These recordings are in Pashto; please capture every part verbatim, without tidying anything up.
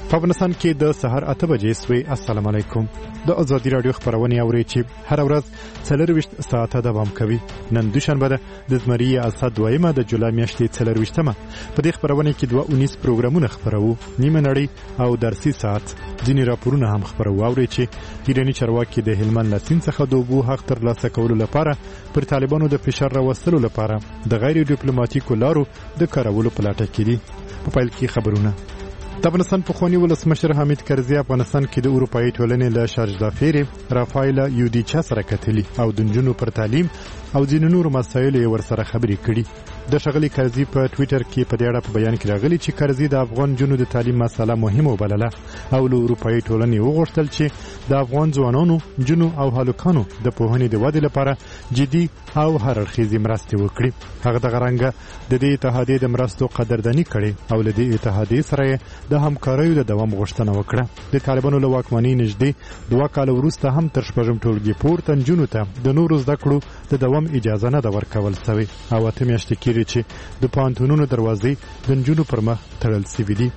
په افغانستان کې د سحر اته بجې سوي. السلام علیکم. د ازادي رادیو خبرونه اورئ چې هر ورځ څلرویشت ساعته دوام کوي. نن دوشنبه ده د زمري اسد دویمه د جولای میاشتې څلرویشتمه. په دې خبرونه کې دوه اونیس پروګرامونه خبرو، نیمه نړۍ او درسي ساعت. ځینې راپورونه هم خبرو. اورئ چې ایراني چارواکي د هلمند له سیند څخه د اوبو حق ترلاسه کولو لپاره پر طالبانو د فشار راوستلو لپاره د غیر ډیپلوماټیکو لارو د کارولو په لټه کې دي. په پیل کې خبرونه. د افغانستان پخوانی ولسمشر حامد کرزي افغانستان کې د اروپایي ټولنې له شارجدافیر رافایلا یودیچا سره کتلي او د نجونو پر تعلیم او ځینو نورو مسایلو ورسره خبرې کړي. د ښاغلي کرزي په ټویټر کې په دې اړه په بیان کې راغلي چې کرزي د افغان جنونو د تعلیم مسله مهمه وبلله او له اروپایي ټولنې وغوښتل چې د افغان ځوانانو، جنو او هلکانو د پوهنې د ودې لپاره جدي او هر اړخیزې مرستې وکړي. هغه دغه رنګه د دې اتحادیې د مرستو قدرداني کړې او له دې اتحادیې سره د همکاریو د دوام غوښتنه وکړه. د طالبانو له واکمنۍ نږدې دوه کاله وروسته هم تر شپږم ټولګي پورته نجونو ته د نورو زده کړو د دوام اجازه نه ده ورکول سوې او اته میاشتې کېږي چې د پوهنتونونو دروازې د نجونو پر مخ تړل سوي دي.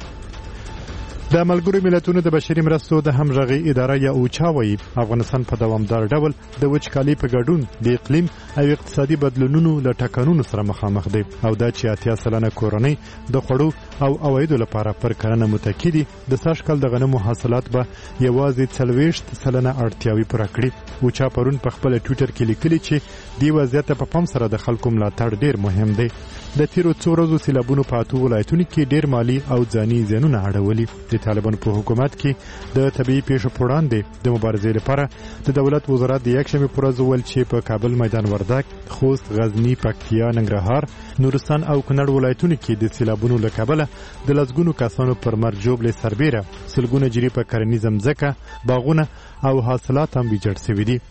د ملګرو ملتونو د بشري مرستو د همغږۍ اداره یا اوچا وایي افغانستان په دوامدار ډول د وچکالۍ په ګډون د اقلیم او اقتصادي بدلونونو له ټکنونو سره مخامخ دی او دا چې اتیا سلنه کورنۍ د خوړو او عوایدو لپاره پر کرنه متکي دي. د سږ کال د غنمو حاصلات به یوازې څلوېښت سلنه اړتیاوې پوره کړي. اوچا پرون په خپل ټویټر کې لیکلي چې دې وضعیت په پام سره د خلکو ملاتړ ډیر مهم دی. د تیرو څو ورځو سیلابونو په اتو ولایتونو کې ډیر مالی او ځاني زیانونه اړولي. د طالبانو په حکومت کې د طبيعي پیښو پر وړاندې د مبارزې لپاره د دولت وزارت د یکشنبه پر ورځ ویل چې په کابل، میدان وردګ، خوست، غزنی، پکتیا، ننګرهار، نورستان او کونړ ولایتونو کې د سیلابونو له کبله د لسګونو کسانو پر مرګ ژوبلې سربېره سلګونه جری په کرنیزه مځکه، باغونه او حاصلات هم ویجاړ شوي دي.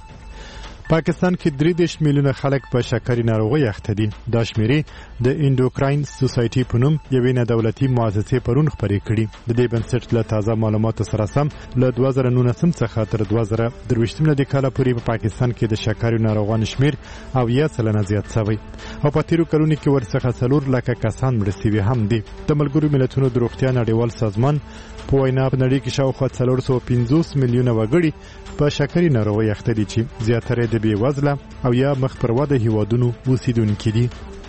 پاکستان کې درې دېرش میلیونه خلک په شکرې ناروغۍ اخته دي. دا شمیرې د انډوکراین سوسایټي په نوم یوې نه دولتي مؤسسې پرون خپرې کړي. د دې بنسټ له تازه معلوماتو سره سم له دوه زره نولسم څخه تر دوه زره درویشتم د کال پورې په پاکستان کې د شکرې ناروغانو شمیر او یا سلنه زیات شوی او په تیرو کلونو کې ورڅخه څلور لکه کسان مړه شوي هم دي. د ملګرو ملتونو د روغتیا نړیوال سازمان په وینا په نړۍ کې شاوخوا څلور سوه پنځوس میلیونه وګړي په شکرې ناروغۍ اخته دي چې زیاتره د بې وزله او یا مخ پر وده هیوادونو اوسیدونکي دي.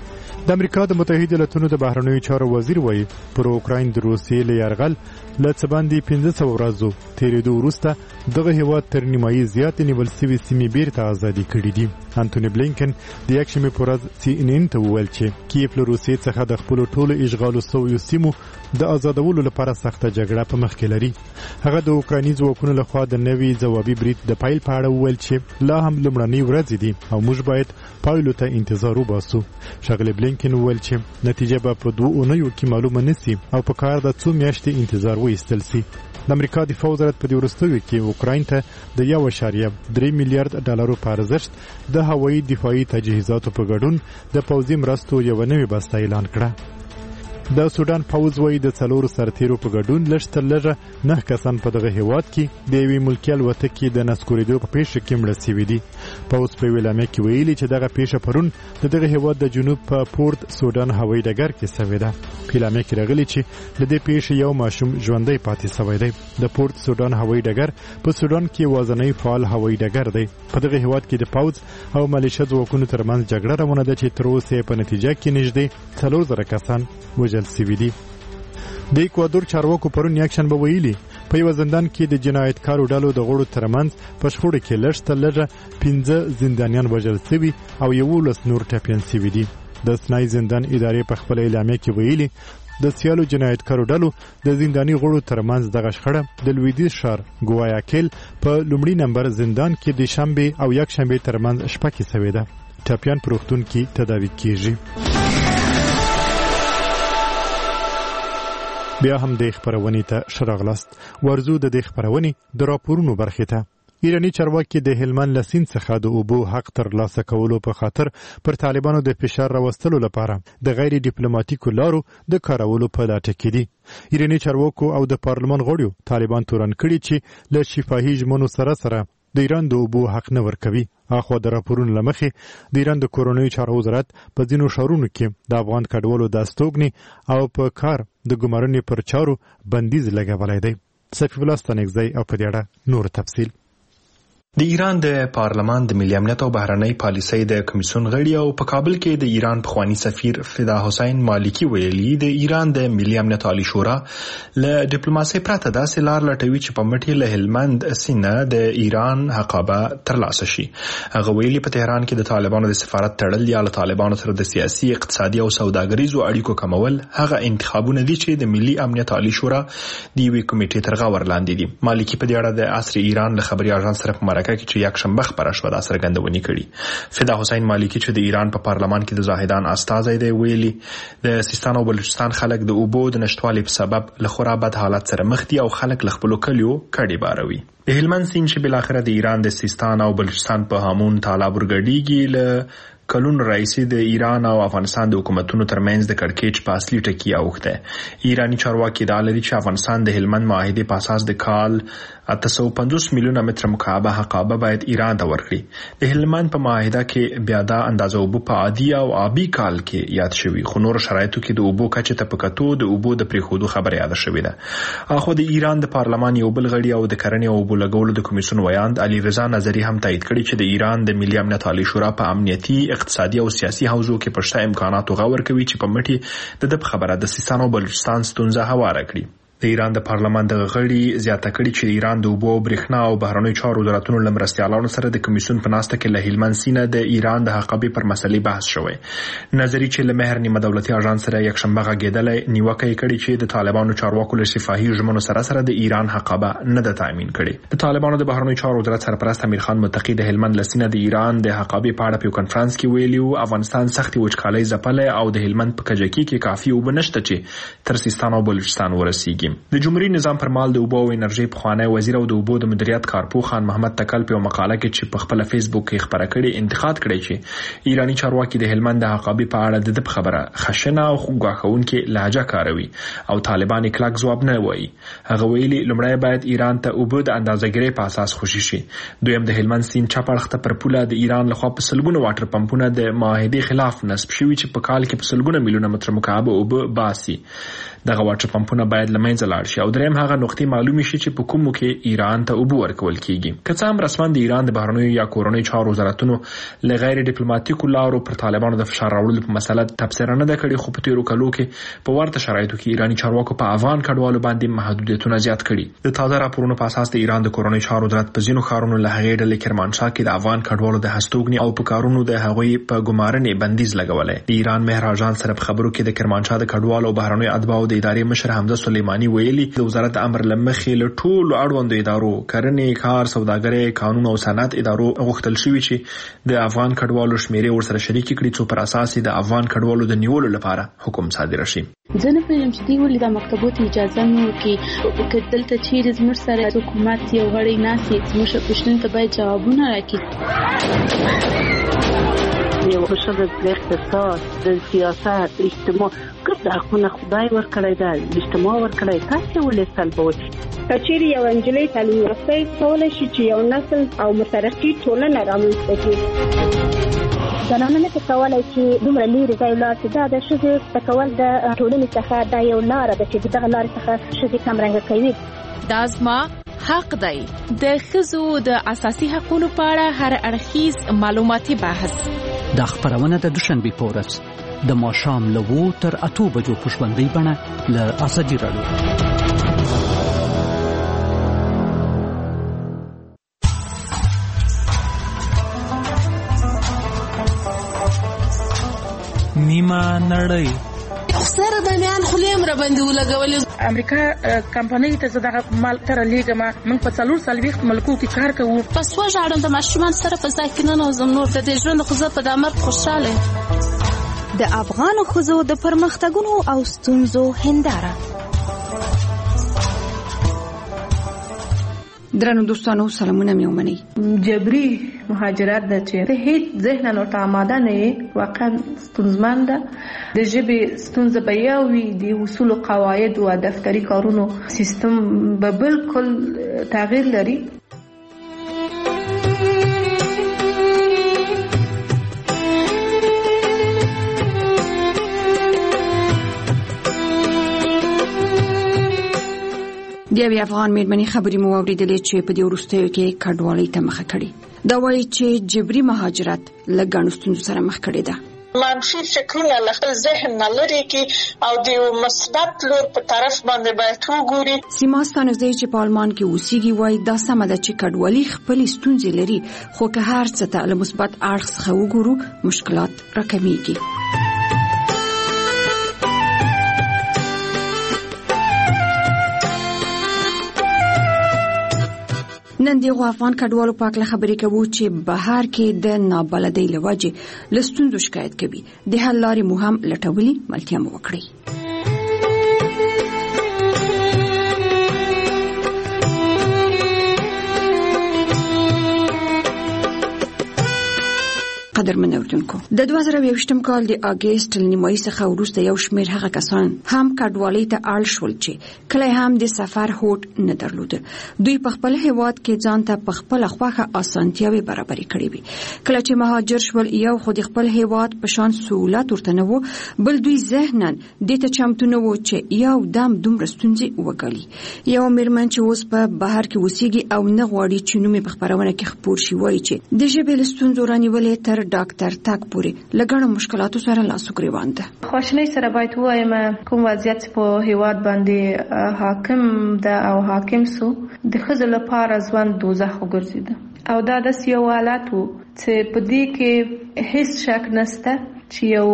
د امریکا د متحده ایالاتونو د بهرنیو چارو وزیر وایي پر اوکراین د روسیې له یرغل له څه باندې پنځه سوه ورځو تېرېدو وروسته دغه هیواد تر نیمایي زیاتې نیول سوي سیمې بیرته ازادي کړي دي. انټوني بلینکن د یکشنبې په ورځ سی ان ان ته وویل چې کیف له روسیې څخه د خپلو ټولو اشغالو سویو سیمو د آزادولو لپاره سخته جګړه په مخ کې لري. هغه د اوکرایني ځواکونو لخوا د نوي ځوابي برید د پیل په اړه وویل چې لا هم لومړنۍ ورځې دي او موږ باید پایلو ته انتظار وباسو. ښاغلی بلینکن وویل چې نتیجه به په دوه اونیو کې معلومه نشي او په کار د څو میاشتې انتظار وایستل سي. د امریکا دفاع وزارت په دې وروستیو کې اوکراین ته د یو اعشاریه درې میلیارډ ډالرو په ارزښت د هوایي دفاعي تجهیزاتو په ګډون د پوځي مرستو یوه نوې بسته اعلان کړه. د سودان پوځ وایي د څلورو سرتیرو په ګډون لږ تر لږه نه کسان په دغه هیواد کې د یوې ملکي الوتکې د نسکورېدو په پیښه کې مړه شوي دي. پوځ په یوې اعلامیه کې ویلي چې دغه پیښه پرون د دغه هیواد د جنوب په پورت سودان هوایي ډګر کې شوې ده. په اعلامیه کې راغلي چې له دې پیښې یو ماشوم ژوندی پاتې شوی دی. د پورت سودان هوایي ډګر په سودان کې یوازینی فعال هوایي ډګر دی. په دغه هیواد کې د پوځ او ملیشه ځواکونو ترمنځ جګړه روانه ده چې تر اوسه په نتیجه کې نږدې څلور زره کسان وژل شوي دي. د ایکوادور چارواکو پرون یکشنبه ویلي په یو زندان کې د جنایتکارو ډلو د غړو ترمنځ په شخړه کې لږ تر لږه پنځه زندانیان وژل شوي او یولس نور ټپیان شوي دي. د سنای زندان ادارې په خپل اعلامیه کې ویلي د سیالو جنایتکارو ډلو د زنداني غړو ترمنځ دغه شخړه د لویدیځ ښار ګوایاکیل په لومړي نمبر زندان کې د شنبه او یکشنبه ترمنځ شپه کې شوې ده. ټپیان په روغتون کې تداوي کیږي. بیا هم د خبرونې ته شراغلاست. ورزو د خبرونې د راپورونو برخې ته. ایرانی چارواکي د هلمند له سیند څخه د اوبو حق ترلاسه کولو په خاطر پر طالبانو د فشار راوستلو لپاره د غیر ډیپلوماټیکو لارو د کارولو په لټه کې دي. ایرانی چارواکو او د پارلمان غړیو طالبان تورن کړي چې له شفاهي ژمنو سره سره د ایران د اوبو حق نه ورکوي. اخو د راپورونو لمخې د ایران د کورونی چارو وزارت په ځینو ښارونو کې د افغان کډوالو د استوګنې او په کار د ګمارنې پر چارو بندیز لګولای دی. صفی الله ستانکزی او په دې اړه نور تفصیل. د ایران د پارلمان د ملي امنیت او بهرنۍ پالیسۍ د کمیسیون غړي او په کابل کې د ایران پخوانی سفیر فدا حسین مالکی ویلي د ایران د ملي امنیت عالی شورا له ډیپلوماسۍ پرته داسې لار لټوي چې په مټي له هلمند سینه د ایران حقابه ترلاسه شي. هغه ویلي په تهران کې د طالبانو د سفارت تړل یا له طالبانو سره د سیاسي، اقتصادي او سوداګریزو اړیکو کمول هغه انتخابونه دي چې د ملي امنیت عالی شورا د یوې کمیټې تر غور لاندې دي. مالکی په دې اړه د عصر ایران له خبري اژانس سره په کې چې یک شنبه خبره شوه دا څرګندونې کړي. فدا حسین مالکی چې د ایران په پارلمان کې د زاهدان استازی دی ویلي د سیستان او بلوچستان خلک د اوبو د نشټوالي په سبب له خورا بد حالت سره مخ دي او خلک له خپل کلیو کډي باروي. د هلمند سیند چې بل اخره د ایران د سیستان او بلوچستان په هامون تالاب ورګډیږي له کلون رئیسی د ایران او افغانستان د حکومتونو ترمنځ د کړکېچ په اصلي ټکی اوخته. ایرانی چارواکي دا لري چې افغانستان د هلمند معاهده په اساس د کال اته سوه پنځوس میلیونه متر مکعب حقابه باید ایران ته ورکړي. د هلمند په معاهده کې بیا دا اندازه اوبو په عادي او آبي کال کې یاد شوی، خو نور شرایطو کې د اوبو کچه ته پکاتو د اوبو د پریخودو خبره یاد شوې ده. اخو د ایران د پارلمان یو بل غړي او د کرنې او اوبو لګولو د کمیسیون ویاند علي رضا نظری هم تایید کړی چې د ایران د ملي امنیت عالی شورا په امنیتي، اقتصادي او سیاسي حوزو کې پرشته امکاناتو غور کوي چې په مټي د خبره د سیستان او بلوچستان ستونزه هواره کړي. د ایران د پارلمان د غړي زیاته کړي چې ایران د اوبو، برېښنا او بهرنیو چارو وزارتونو له مرستیالانو سره د کمیسیون په ناسته کې له هلمند سینه د ایران د حقابې پر مسلې بحث شوی. نظری چې له مهر نیمه دولتي اژانس سره یک شنبه غږیدلی نیوکه یې کړې چې د طالبانو چارواکو له شفاهي ژمنو سره سره د ایران حقابه نه ده تامین کړې. د طالبانو د بهرنیو چارو وزارت سرپرست امیر خان متقی د هلمند له سینه د ایران د حقابې په اړه په کنفرانس کې ویلي و افغانستان سختي وچکالۍ ځپلی او د هلمند په کجکي کې کافي اوبه نشته چې تر سیستان او بلوچستان ورسیږي. د جمهوریت نظام پر مال د اوبو او انرژي پخوانی وزیر او د اوبو د مدیریت کارپو خان محمد تکل په مقاله کې چې په خپل فیسبوک کې خبره کړې انتقاد کړی چې ایرانی چارواکي د هلمند د حقابې په اړه د خبره خشنه او غواخونکې لهجه کاروي او طالبان کلک ځواب نه وایي. هغه ویلي لومړی باید ایران ته اوبه د اندازهګیری په اساس خوشي شي. دویم د هلمند سیند چپ اړخته پر پوله د ایران لخوا په سلګونو واټر پمپونه د معاهدې خلاف نصب شوي چې په کال کې په سلګونو میلیونه متر مکعب اوبه باسي. دغه واټر پمپونه باید له منځه لاړ شي او دریم هغه نقطې معلومې شي چې په کومو کې ایران ته اوبه ورکول کیږي. که څه هم رسما د ایران د بهرنیو یا کورنۍ چارو وزارتونو له غیر ډیپلوماټیکو لارو پر طالبانو د فشار راوړلو په مسله تبصره نه ده کړې، خو په تیرو کلو کې په ورته شرایطو کې ایرانی چارواکو په افغان کډوالو باندې محدودیتونه زیات کړي. د تازه راپورونو په اساس د ایران د کورنۍ چارو وزارت په ځینو ښارونو له هغې ډلې کرمانشاه کې د افغان کډوالو د هستوګنې او په کارونو د هغوی په ګمارنې بندیز لګولی. د ایران مهر اژانس سره په خبرو کې د کرمانشاه د کډوالو او بهرنیو اتباعو د ادارې مشر حمزه سلیمانی ویلي د وزارت امر لمخې له ټولو اړوندو ادارو، کرنې، کار، سوداګرۍ، قانون او صنعت ادارو غوښتل شوی چې د افغان کډوالو شمیرې ورسره شریک کړي څو پر اساس د افغان کډوالو د نیولو لپاره حکم صادر شي. زه نه پوهیږم چې دوی ولې د مکتبو ته اجازه نه ورکوي. که دلته چیرې زموږ سره حکومت یو غړی ناست وي زموږ پوښتنو ته باید جوابونه راکړي. یو ښځه د اقتصاد، د سیاست، اجتماع ګډ حقونه خدای ورکړی ده، اجتماع ورکړی، تاسې ولې سلبوئ؟ که چیرې یو نجلۍ تعلیم یافته کولی شي چې یو نسل او مترقي ټولنه رامنځته کړي. زنانه نه کولی چې دومره لرې ځای ولاړ شي. دا د ښځې زده کول د ټولنې څخه دا یو لاره ده چې دغه لارې څخه ښځې کمرنګه کوي. دا زما حق دی. د ښځو د اساسي حقوقو په اړه هر اړخیز معلوماتي بحث دا خبرونه د دوشنبه په ورځ د ماښام له اوو تر اتو بجو په ژوندۍ بڼه له ازادي راډیو. نیمه نړۍ سره د میان خلیم را باندې ولګولې. امریکا کمپنۍ ته زده مال تر لېګما موږ په څلور سلويخت ملکو کې کار کوو. پس وژاړم د ماشومان سره په ځای کې نه نوزم نور د دې ژوند خو زه په دامر خوشاله. د افغانو ښځو د پرمختګونو او ستونزو هنداره. درنو دوستانو سلامونه مې ومنئ. جبري مهاجرت ده چې ته هیڅ ذهن او تعامده نه یې واقعا ستونزمن ده. د ژبې ستونزه به یو وي، د اصول او قواعد او دفتري کارونو سیستم به بالکل تغییر لري. د یوې افغان میرمنې خبرې مو واورېدلې چې په دې وروستیو کې کډوالۍ ته مخه کړې. دا وایي چې جبري مهاجرت له ګڼو ستونزو سره مخ کړې ده. منفي فکرونه له خپل ذهن نه لرې کړي او د یو مثبت لور په طرف باندې باید وګوري. سیما ستانزی چې په آلمان کې اوسېږي وایي دا سمه ده چې کډوالي خپلې ستونزې لري، خو که هر څه ته له مثبت اړخ څخه وګورو مشکلات راکمېږي. نن دغه افغان کډوالو په اړه خبرې کوو چې بهر کې د نابلدۍ له وجې له ستونزو شکایت کوي. د حل لارې مو هم لټولې، ملتیا مو وکړئ. قدرمن اوردونکو، د دوه زره یوویشتم کال د اګست له نیمایي څخه وروسته یو شمېر هغه کسان هم کډوالۍ ته اړ شول چې کله هم د سفر هوډ نه درلوده. دوی په خپل هیواد کې ځان ته په خپله خوښه اسانتیاوې برابرې کړې وي. کله چې مهاجر شول، یو خو د خپل هیواد په شان سهولت ورته نه و، بل دوی ذهناً دې ته چمتو نه و چې یو دم دومره ستونزې وګالي. یو میرمن چې اوس په بهر کې اوسېږي او نه غواړي چې نوم یې په خپرونه کې خپور شي، وایي چې د ژبې له ستونزو رانیولې تر ډاکټر تک پورې لګړو مشکلاتو سره لاس وګریوان ده. خواشنۍ سره باید وایم کوم وضعیت په هیواد باندې حاکم ده او حاکم سو د ښځو لپاره ځوان دوزخ وګرځیده او دا د یو حالت وو چې په دې کې هیڅ شک نشته چې یو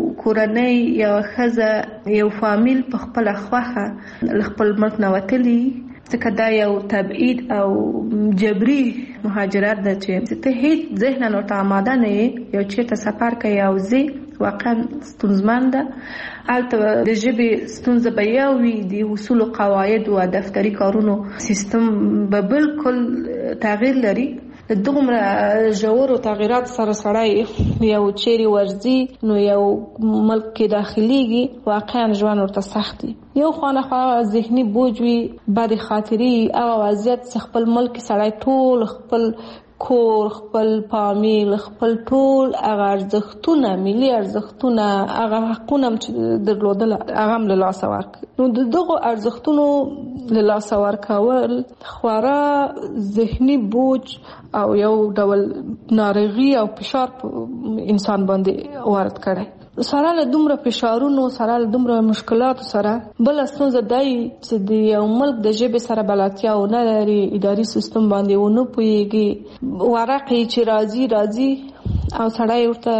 کورنۍ یو ښځه یو فامیل په خپل خوخه خپل ملک نه وتلی، ځکه دا یو تبعید او جبري مهاجرت ده چې ته هیڅ ذهن نه ورته آماده نه یې. یو چېرته سفر کوي او ځې واقعا ستونزمن ده. هلته د ژبې ستونزه به یو وي، د اصولو قواعدو او دفتري کارونو سیستم به بالکل تغییر لري. دومره ژورو تغیرات سره سړی یو چیرې ورځي نو یو ملک کې داخليږي، واقعا ژوند ورته سخت دی. یو خانخوا ذهني بوج وي، بد خاطري او وضعیت خپل ملک سړی ټول خپل کور، خپل فامیل، خپل ټول هغه ارزښتونه، ملي ارزښتونه، هغه حقونه چې درلودل هغه هم له لاسه ورکړي. نو دغه ارزښتونو له لاسه ورکول خورا ذهني بوج او یو ډول ناروغي او فشار انسان باندې وارد کړي. سره له دومره فشارونو، سره له دومره مشکلاتو سره بل ستونزه دی چې د یو ملک د ژبې سره بلدتیا ونه لري، اداري سیستم باندې ونه پوهېږي، ورقې چې راځي راځي او سړی ورته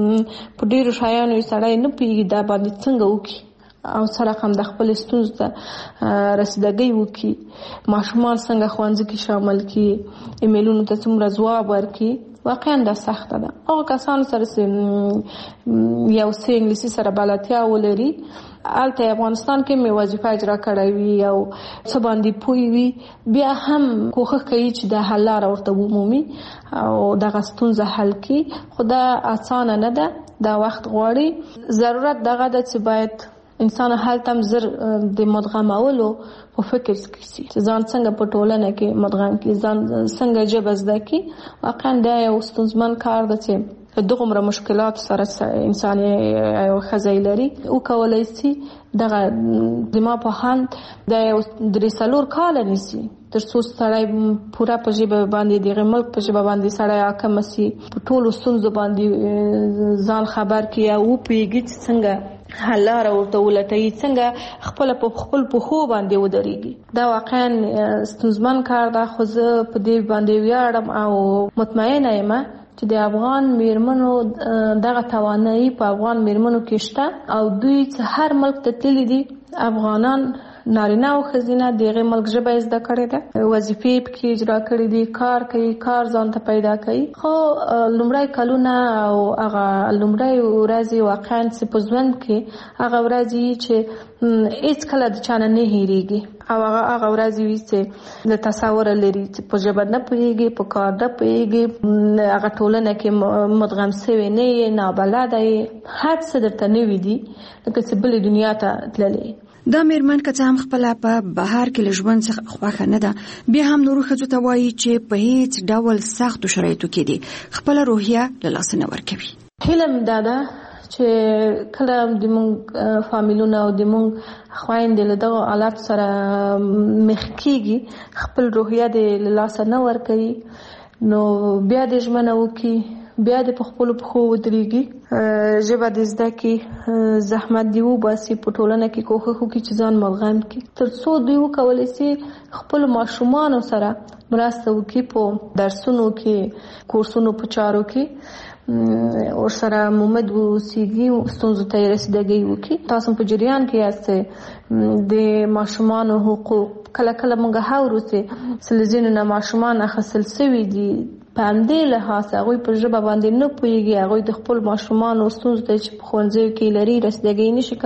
په ډېرو شیانو سړی نه پوهېږي دا باندې څنګه وکړي او سره هم د خپل ستونزو ته رسیدګي وکړي. ماشومان څنګه ښوونځي کې شامل کړي، ایمیلونو ته څومره ځواب ورکړي. واقعا دا سخته ده. هغه کسان سره یو څه انګلیسي سره بلدتیا ولري، هلته افغانستان کې مې وظیفه اجرا کړې وي او څه باندې پوهې وي، بیا هم کوښښ کوي چې د حل لاره ورته ومومي او دغه ستونزه حل کړي. خو دا اسانه نه ده، دا وخت غواړي. ضرورت دغه ده چې باید انسان هلته هم زر د مدغمولو په فکر کې سي چې ځان څنګه په ټولنه کې مدغم کړي، ځان څنګه ژبه زده کړي. واقعا دا یو ستونزمن کار دی چې دغه مشکلات سره انسان یو ښځه لري او کولای شي دغه دما په هند د درې څلور کال نیسي تر څو سړی پورا په ژبه باندې دغه ملک په ژبه باندې سړی حاکم شي، په ټولو ستونزو باندې ځان خبر کړي او پیږي څنګه حل لاره ورته ولټوي، څنګه خپل په خپل پښو باندې ودرېږي. دا واقعا ستونزمن کار ده، خو زه په دې باندې ویاړم او مطمئنه یم چې د افغان میرمنو دغه توانایي په افغان میرمنو کې شته او دوی چې هر ملک ته تللي دي، افغانان نارینه او ښځینه دغه ملک ژبه زده کړې ده، وظیفې پکې اجرا کړې دي، کار کوي، کار ځان ته پیدا کوي. خو لومړی کلونه او هغه لومړی ورځې واقعا چې په ژوند کې هغه ورځې چې هیڅ کله د چا نه نه هېرېږي او هغه هغه ورځې وي چې د تصور لري چې په ژبه نه پوهېږي، په کار نه پوهېږي، هغه ټولنه کې مدغم شوی نه یې، نابلده یې، هر څه درته نوي دي لکه چې بلې دنیا ته تللی. دا میرمن که څه هم خپله په بهر کې له ژوند څخه خوښه نه ده، بیا هم نورو ښځو ته وایي چې په هیڅ ډول سختو شرایطو کې دي خپله روحیه له لاسه نه ورکوي. هیله مې دا ده چې کله د مونږ فامیلونه او د مونږ خويندې له دغه حالات سره مخ کیږي خپل روحیه د لاسه نه ور کوي نو بیا د ژمنه وکي بیا د خپل په خو ودرېږي ژبه د زده کې زحمت دی وباسي په ټولنه کې کوښښ وکړي چې ځان ملغم کړي تر څو دوی وکولای شي خپل ماشومان سره مرسته وکړي په درسونو کې کورسونو په چارو کې او سره مومد وسیږي ستونزو ته رسیدګي وکړي تاسو په جریان کې یاست د ماشومان حقوق کله کله موږ هاورو چې سلزینو نه ماشومان اخصل سوي دي په همدې لحاظ هغوی په ژبه باندې نه پوهېږي هغوی د خپل ماشومانو ستونزو ته چې په ښوونځیو کې لري رسیدګي نشي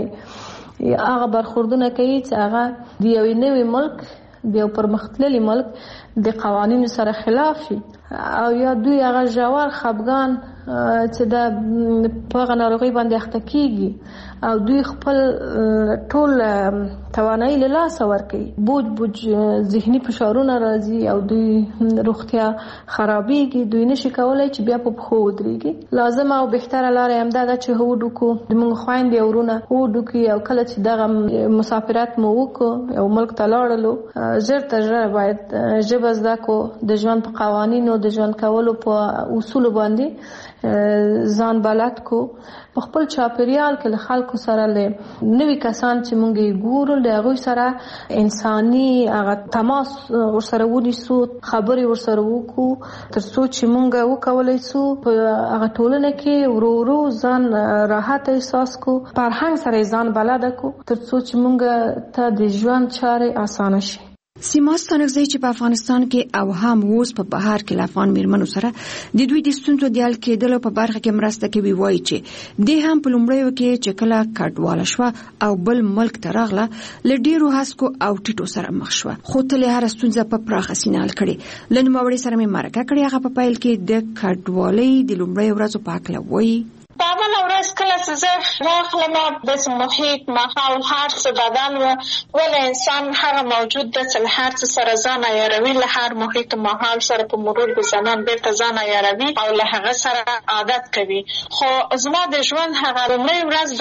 کولی هغه برخوردونه کوي چې هغه د یوې نوي ملک د یو پرمختللي ملک د قوانینو سره خلاف شي او یا دوی هغه ژور خفګان چې د په هغه ناروغۍ باندې اخته کیږي او دوی خپل ټول توانایي له لاسه ورکوي بوج بوج ذهني فشارونه راځي او دوی روغتیا خرابېږي دوی نشي کولی چې بیا په پښو ودرېږي لازمه او بهتره لاره همدا ده چې هوډ وکړو د موږ خویندې او ورونه هوډ وکړي او کله چې دغه مسافرت مو وکړو یو ملک ته لاړلو ژر تر ژره باید ژبه زده کړو د ژوند په قوانینو د ژوند کولو په اصولو باندې ځان بلد کو په خپل چاپیریال کې له خلکو سره له نوي کسان چې مونږ یې ګورو له هغوی سره انساني هغه تماس ورسره ونیسو خبرې ورسره وکړو تر څو چې مونږ وکولی شو په هغه ټولنه کې ورو ورو ځان راحت احساس کو فرهنګ سره ځان بلد کو تر څو چې مونږ ته د ژوند چارې اسانه شي سیما ستانکزی چې په افغانستان کې او هم اوس په بهر کې افغان میرمنو سره د دوی د ستونزو د حل کېدلو په برخه کې مرسته کوي وایي چې د هم په لومړیو کې چې کله کډواله شوه او بل ملک ته راغله له ډیرو هڅو او ټیټو سره مخ شوه خو تل هر ستونزه په پراخه سینه حل کړي لن موري سره مې مرکه کړې هغه په پایل کې د کډوالۍ د لومړیو ورځو په اړه وایي په اوله ورځ کله چې زه راغلم داسې محیط ماحول هر څه بدل و ولې انسان هغه موجود ده چې له هر څه سره ځان عیاروي له هر محیط ماحول سره په مرور د زمان بیرته ځان عیاروي او له هغه سره عادت کوي خو زما د ژوند هغه لومړۍ ورځ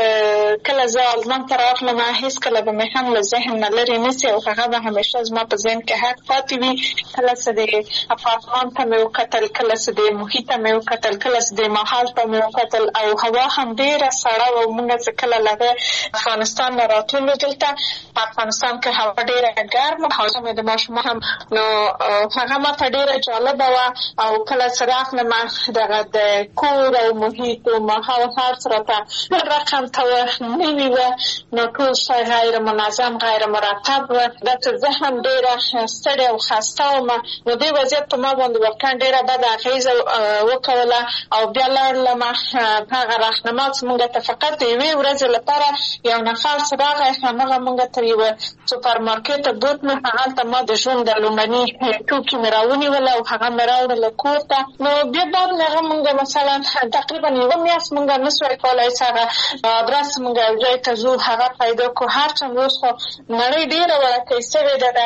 ده کله زه آلمان ته راغلم هېڅکله به مې هم له ذهن نه لرې نسي او هغه به همیشه زما په ذهن کې حق پاتې وي کله چې د اپارتمان ته مې وکتل کله چې د محیط ته مې وکتل کله چې د ماحول ته مې قتل او هوا هم ډیره سړه او موږ چې کله لږه افغانستان نه راتلو دلته په افغانستان کې هوا ډیره ګرمه حاصل مې د ماشوم هم نو هغه ماته ډیره جالبه وه او کله چې راغلم دغه د کور او محیط او ماحول هر څه راته رقم ته نوي وه نو ټول شی غیر منظم غیر مرتب وه دا چې زه هم ډیره ستړې او خسته ومه نو دې وضعیت په ما باندې واقعا ډیره بده اغېزه وکوله او بیا لاړلم هغه راهنما چې موږ ته فقط د یوې ورځې لپاره یو نفر چې راغی همغه موږ تر یوه سوپر مارکېټه بوت مې هغلته ما د ژوند د لومړني ټوکي مې راونیول او هغه مې راوړله کور ته نو بیا بعد له هغه موږ مثلا تقریبا یوه میاشت موږ نه سوی کولی چې هغه ادرس موږ یو ځای ته ځو هغه پیدا کړو هر څومره اوس خو نړۍ ډېره وړکۍ سوې ده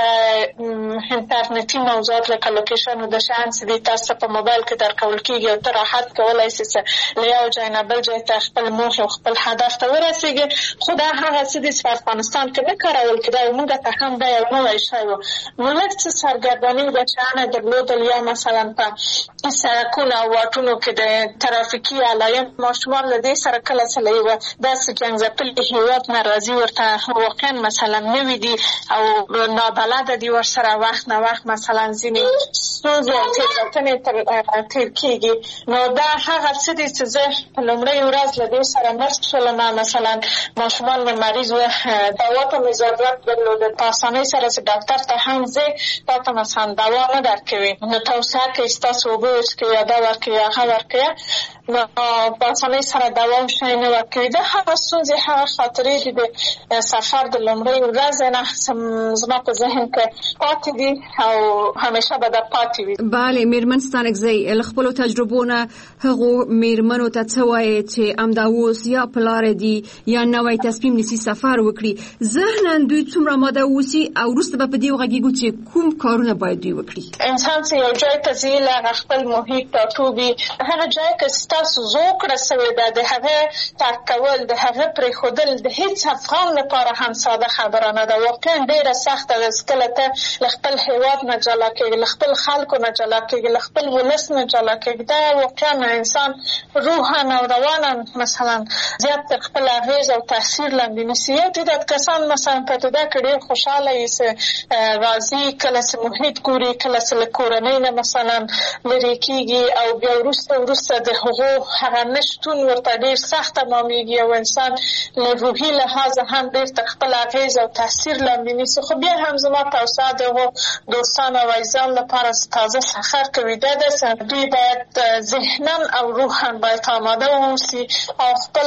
د انټرنیټي موضوعات لکه لوکیشن د شیان چې دي تاسو په موبایل کې درکول کېږي او ته راحت کولی شې له یو ځای نه بل ځای ته خپل موخې او خپل هدف ته ورسېږي خو دا هغه څه دي چې په افغانستان کې نه کارول کېده او موږ ته هم دا یو نوی شی و نو لږ څه سرګرداني بچیانه درلودل یا مثلا په سړکونو او واټونو کې د ترافیکي علایم ماشومان له دې سره کله څه له یوه داسې جنګځپلي هېواد نه راځي ورته واقعا مثلا نوي دي او نابلده دي ورسره وخت نه وخت مثلا ځینې ستونزې او تېروتنې تېر کېږي نو دا هغه څه دي چې زه په لومړۍ ورځ له دې سره مست شولم مثلا ماشومان مې مریض و دوا ته مې ضرورت درلوده په اسانۍ سره چې ډاکټر ته هم ځې تا ته مثلا دوا نه درکوي نو توصیه کوي ستاسو اوبه وڅښئ یا دا ورکوي هغه ورکوي نو په اسانۍ سره دوا هم شی نه ورکوي دا هغه ستونزې هغه خاطرې دي د سفر د لومړۍ ورځې نه زما په ذهن کې پاتې دي او همیشه به دا پاتې وي بله میرمن ستانکزی له خپلو تجربو نه هغو میرمنو ته څه وایي چې همدا اوس یا په لاره دي یا نوی تصمیم نیسي سفر وکړي ذهنا دوی څومره ماده اوسي او وروسته به په دې وغږېږو چې کوم کارونه باید دوی وکړي انسان چې یو ځای ته ځي له هغه خپل محیط ټاټوبي هغه ځای کې ستاسو زوکړه سوې ده د هغه ترک کول د هغه پرېښودل د هیڅ افغان لپاره هم ساده خبره نه ده. واقعا ډېره سخته ده چې کله ته له خپل هېواد نه جلا کېږي، له خپل خلکو نه جلا کېږي، له خپل ولس نه جلا کېږي. دا واقعا انسان روحا او روانا مثلا زیات تر خپل اغېز او تاثیر لاندې نیسي. یو تعداد کسان مثلا په ابتدا کې ډېر خوشحاله وي چې راځي، کله چې محیط ګوري، کله چې له کورنۍ نه مثلا لرې کېږي او بیا وروسته وروسته د هغو هغه نشتون ورته ډېر سخت تمامېږي او انسان له روحي لحاظه هم ډېر تر خپل اغېز او تاثیر لاندې نیسي. خو بیا هم زما توصیه د هغو دوستانو او عزیزانو لپاره چې تازه سفر کوي دا ده چې دوی باید ذهنا او روحا باید آماده واوسي او خپل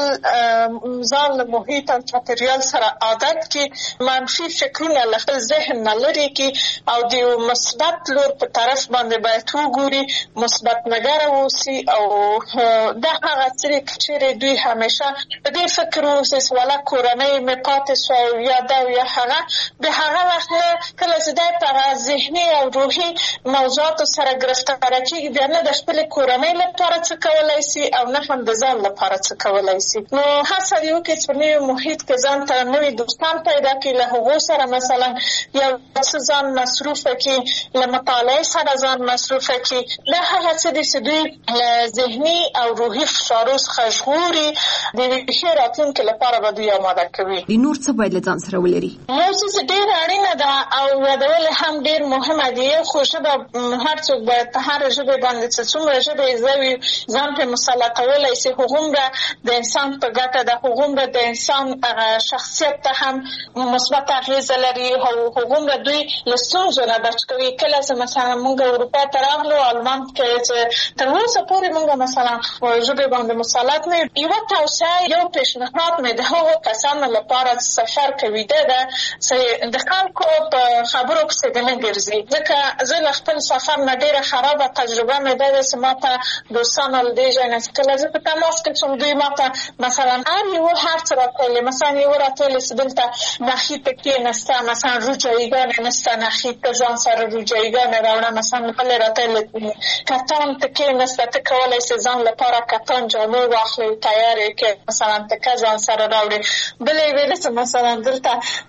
ځان له محیط او چاپېریال سره عادت کړي، منفي فکرونه له خپل ذهن نه لرې کړي او د یو مثبت لور په طرف باندې باید وګوري، مثبت نګره واوسي. او دا هغه څه دی که چېرې دوی همیشه په دې فکر واوسي چې والا کورنۍ مې پاتې شوه یا دا او یا هغه، د هغه وخت نه کله چې دی په هغه ذهني او روحي موضوعاتو سره ګرفتاره کېږي بیا نه د خپلې کورنۍ لپاره څه کولی سي او نه هم د ځان لپاره څه کولی سي. نو هڅه دې وکړي چې په نوي محیط کې ځان ته نوي دوستان پیدا کړي، له هغو سره مثلا یو څه ځان مصروفه کړي، له مطالعې سره ځان مصروفه کړي. دا هغه څه دي چې دوی له ذهني او روحي فشارو څخه ژغوري، د یوې ښې راتلونکې لپاره به دوی آماده کوي. د نور څه باید له ځان سره ولري؟ یو څه چې ډېره اړینه ده او یادول هم ډېر مهمه دي، یو خو ژبه هر څوک باید په هره ژبې باندې چې څومره ژبې زده وي ځان پرې مسلطولی سي، هغومره د انسان په ګټه ده، هغومره د انسان شخصیت ته هم مثبت اغېزه لري او هغومره دوی له ستونزو نه بچ کوي. کله چې مثلا موږ اروپا ته راغلو آلمان کې چې تر اوسه پورې موږ مثلا ژبې باندې مسلط نه یو، یوه توصیه یو پیشنهاد مې د هغو کسانو لپاره چې سفر کوي ده ده چې د خلکو په خبرو پسې دې نه ګرځي، ځکه زه له خپل سفر نه ډېره خرابه تجربه مې ده ده چې ما ته دوستانو له دې ځای نه چې کله زه په تماس کې شوم دوی ما ته مثلا هر یو هر څه راکړلې، مثلا یو راکړلې چې دلته نخي ته کېناسته، مثلا روجایګانې نسته، نخي ته ځان سره روجایګانې راوړه، مثلا بلې راکړلې کتان ته کېناسته، ته کولی شې ځان لپاره کتان جامې واخلې تیار یې کړې، مثلا تکه ځان سره راوړې. بلې یې ویلې چې مثلا دلته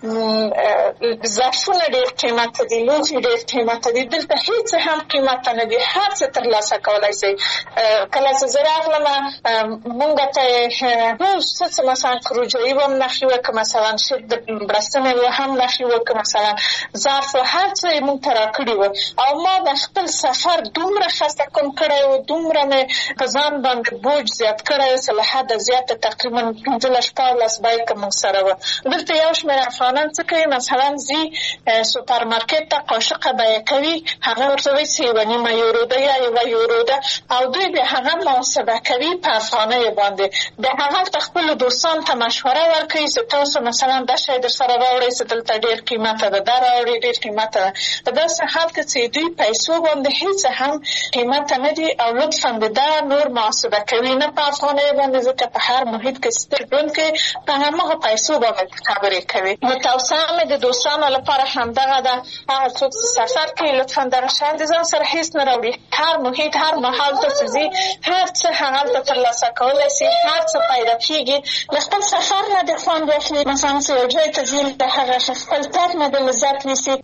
ظرفونه ډېر قیمته دي، لوښي ډېر قیمته دي، دلته هېڅ هم قیمته نه دي، هر څه ترلاسه کولی شئ. کله چې زه راغلم مونږ ته یو څه چې مثلا روجایي به هم نښې وکړه، مثلا شیټ د بړستنې به هم نښې وکړه، مثلا ظرف و هر څه یې مونږ ته راکړي وو او ما د خپل سفر دومره خسته کم کړی و، دومره مې په ځان باندې بوج زیات کړی و چې له حده زیاته تقریبا پنځلس شپاړلس بایکه مونږ سره وه. دلته یو شمېر افغانان څه کوي، مثلا ځي سوپرمارکېټ ته قاشقه بیه کوي، هغه ورته وایي چې یوه نیمه یورو ده یا یوه یورو ده او دوی بیا هغه محاسبه کوي په افغانیو باندې. بیا هغلته خپلو دوستانو ته مشوره ورکوي چې تاسو مثلا دا شی در سره راوړئ چې دلته ډېر قیمته ده، دا راوړئ ډېر قیمته ده. په داسې حال کې چې دوی پیسو باندې هېڅ هم قیمته نه دي او لطفا د دا نور محاسبه کوي نه په افغانیو باندې، ځکه په هر محیط کې ستر ژوند کوي په هماغه پیسو باندې خبرې کوي. نو توصیه مې د دوستانو لپاره همدغه ده، هغه څوک چې سفر کوي لطفا دغه شیان د ځان سره هېڅ نه راوړي. هر محیط هر محل ته چې ځي هر څه هغلته ترلاسه کولی شي، هر څه پیدا کېږي. له خپل سفر نه د خوند واخلي، مثلا چې یو ځای ته ځي د هغه خپل تګ نه د لذت نیسي.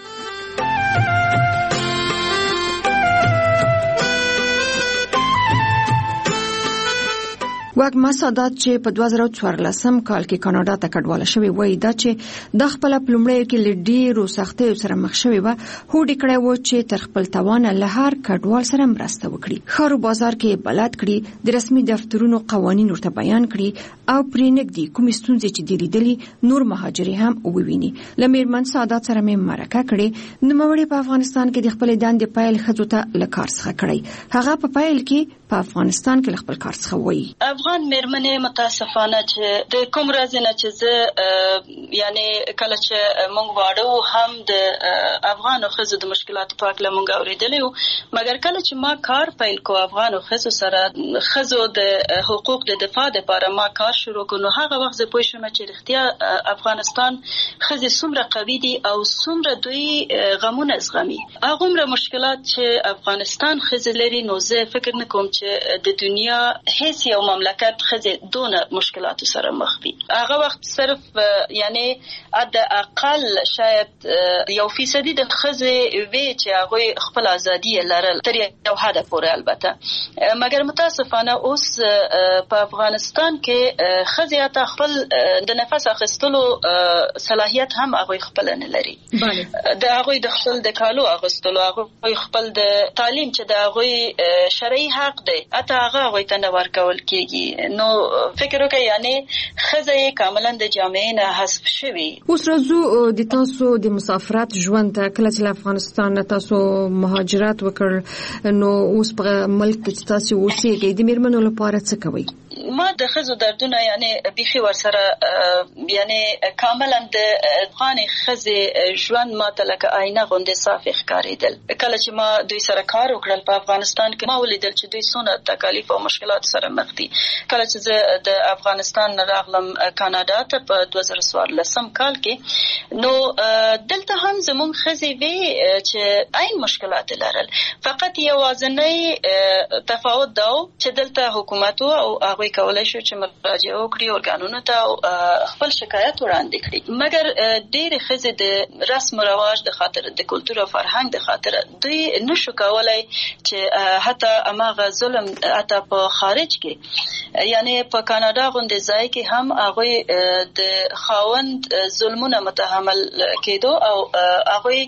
واګما سادات چې په دوه زره څوارلسم کال کې کاناډا ته کډواله شوی وایي دا چې د خپل پلمړیو کې لډیرو سختیو سره مخ شوی و، هوډ کړی و چې تر خپل توان له هر کډوال سره مرسته وکړي، خارو بازار کې بلد کړي، د رسمي دفترونو قوانین ورته بیان کړي او پرې نږدې کومې ستونزې چې دي لیدلي نور مهاجري هم وویني. له میرمن سادات سره مې مرکه کړې. نوموړې په افغانستان کې د خپل دندې پیل ښځو ته له کار څخه کړی. هغه په پیل کې په افغانستان کې خپل کار څخه وایي. افغان مېرمنې متاسفانه چې د کوم ورځې نه چې زه یعنی کله چې موږ واړو هم د افغانو ښځو د مشکلاتو په اړه موږ اورېدلی وو، مګر کله چې ما کار پیل کو افغانو ښځو سره ښځو د حقوق د دفاع لپاره ما کار شروع کړ، نو هغه وخت زه پوه شوم چې رښتیا افغانستان ښځې څومره قوي دي او څومره دوی غمونه زغمي. هغومره مشکلات چې افغانستان ښځې لري، نو زه فکر نه کوم چې د دنیا هیڅ یو مملکت ښځې دونه مشکلاتو سره مخ وي. هغه وخت صرف یعنی د اقل شاید یو فیصدي د ښځې وی چې هغوی خپل ازادي لرل تر یو حده پورې، البته مګر متاسفانه اوس په افغانستان کې ښځې حتی خپل د نفس اخیستلو صلاحیت هم هغوی خپل نه لري. د هغوی د خپل د کالو اخیستلو، هغوی خپل د تعلیم چې د هغوی شرعي حق دی حتی هغه هغوی ته نه ورکول کېږي. نو فکر وکړئ یعنی ښځه کاملا د جامعې نه حذف شوي. اوس راځو د تاسو د مسافرت ژوند ته. کله چې افغانستان تاسو مهاجرت وکړ، نو اوس په ملک کې تاسو اوسېږئ، د میرمنو لپاره څه کوي؟ ما د ښځو دردونه یعنی بیخي ورسره یعنی کاملا د افغاني ښځې ژوند ماته لکه آینه غوندې صاف ښکارېدل. کله چې ما دوی سره کار وکړل په افغانستان کې، ما ولیدل چې دوی څونه تکالیف او مشکلات سره مخ دي. کله چې زه د افغانستان راغلم کاناډا ته په دوه زره څوارلسم کال کې، نو دلته هم زموږ ښځې وی چې عین مشکلات لرل. فقط یوازینی تفاوت دا و چې دلته حکومت او هغوی کولای شو چې مراجعه وکړي ارګانونو ته او خپل شکایت وړاندې کړي. مګر ډېرې ښځې د رسم و رواج د خاطر، د کلتور او فرهنګ د خاطر دوی نشو کولای چې حتی هماغه ظلم حتی په خارج کې یعنی په کاناډا غوندې ځای کې هم هغوی د خاوند ظلمونه متحمل کېدو او هغوی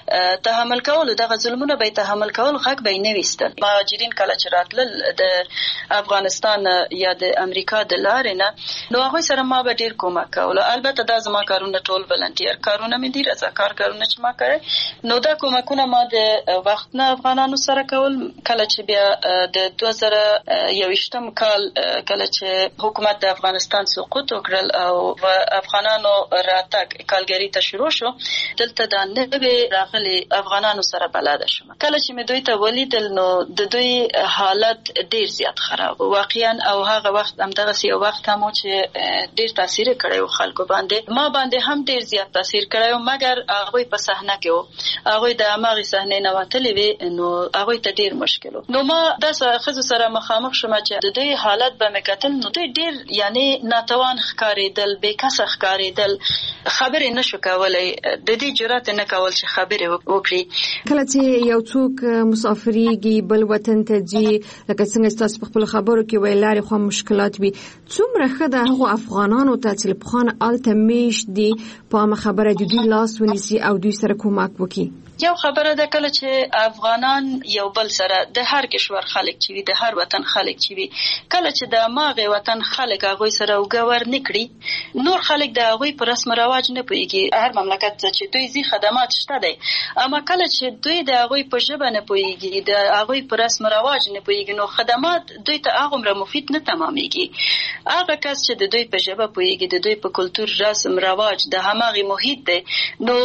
تحمل کولو، دغه ظلمونه به تحمل کول، غږ به یې نه ویستل. مهاجرین کله چې راتلل د افغانستان یا د امریکا د لارې نه، نو هغوی سره ما به ډېر کومک کولو. البته دا زما کارونه ټول ولنټیر کارونه مې دي، رضاکار کارونه چې ما کړی. نو دا کومکونه ما د وخت نه افغانانو سره کول. کله چې بیا د دوه زره یوویشتم کال کله چې حکومت د افغانستان سقوط وکړل او افغانانو راتګ کالګری ته شروع شو، دلته دا نوې راغلي افغانانو سره بلده شوم. کله چې مې دوی ته ولیدل، نو د دوی حالت ډېر زیات خراب واقعا، او هغه وخت هم دغه یو وخت هم چې ډېر تاثیر کړی و خلکو باندې، ما باندې هم ډېر زیات تاثیر کړی و. مګر هغوی په صحنه کې و، هغوی د هماغې صحنې نه وتلي وې، نو هغوی ته ډېر مشکل و. نو ما داسې ښځو سره مخامخ شوم چې د دوی حالت به مې کتل، نو دوی ډېر یعنی ناتوان ښکارېدل، بې کسه ښکارېدل، خبرې نشو کولی، د دې جرأت نه کول چې خبرې وکړي. کله چې یو څوک مسافرېږي بل وطن ته ځي، لکه څنګه ستاسو په خپلو خبرو کې ویل لارې خوا مشکلات وي، څومره ښه ده هغو افغانانو ته چې له پخوا هلته میشت دي په عامه خبره د دوی لاس ونیسي او دوی سره کومک وکړي؟ یو خبره ده کله چې افغانان یو بل سره د هر کشور خلک چې وي، د هر وطن خلک چې وي، کله چې د ماغه وطن خلک هغوی سره وګور نکړي، نور خلک د هغوی په رسم رواج نه پوهیږي. هر مملکت چې دوی زی خدمات شته دی، اما کله چې دوی د هغوی په ژبه نه پوهیږي، د هغوی په رسم رواج نه پوهیږي، نو خدمات دوی ته هغومره مفید نه تمامیږي. هغه کس چې د دوی په ژبه پوهیږي، د دوی په کلتور، رسم رواج، د هماغه محیط دی، نو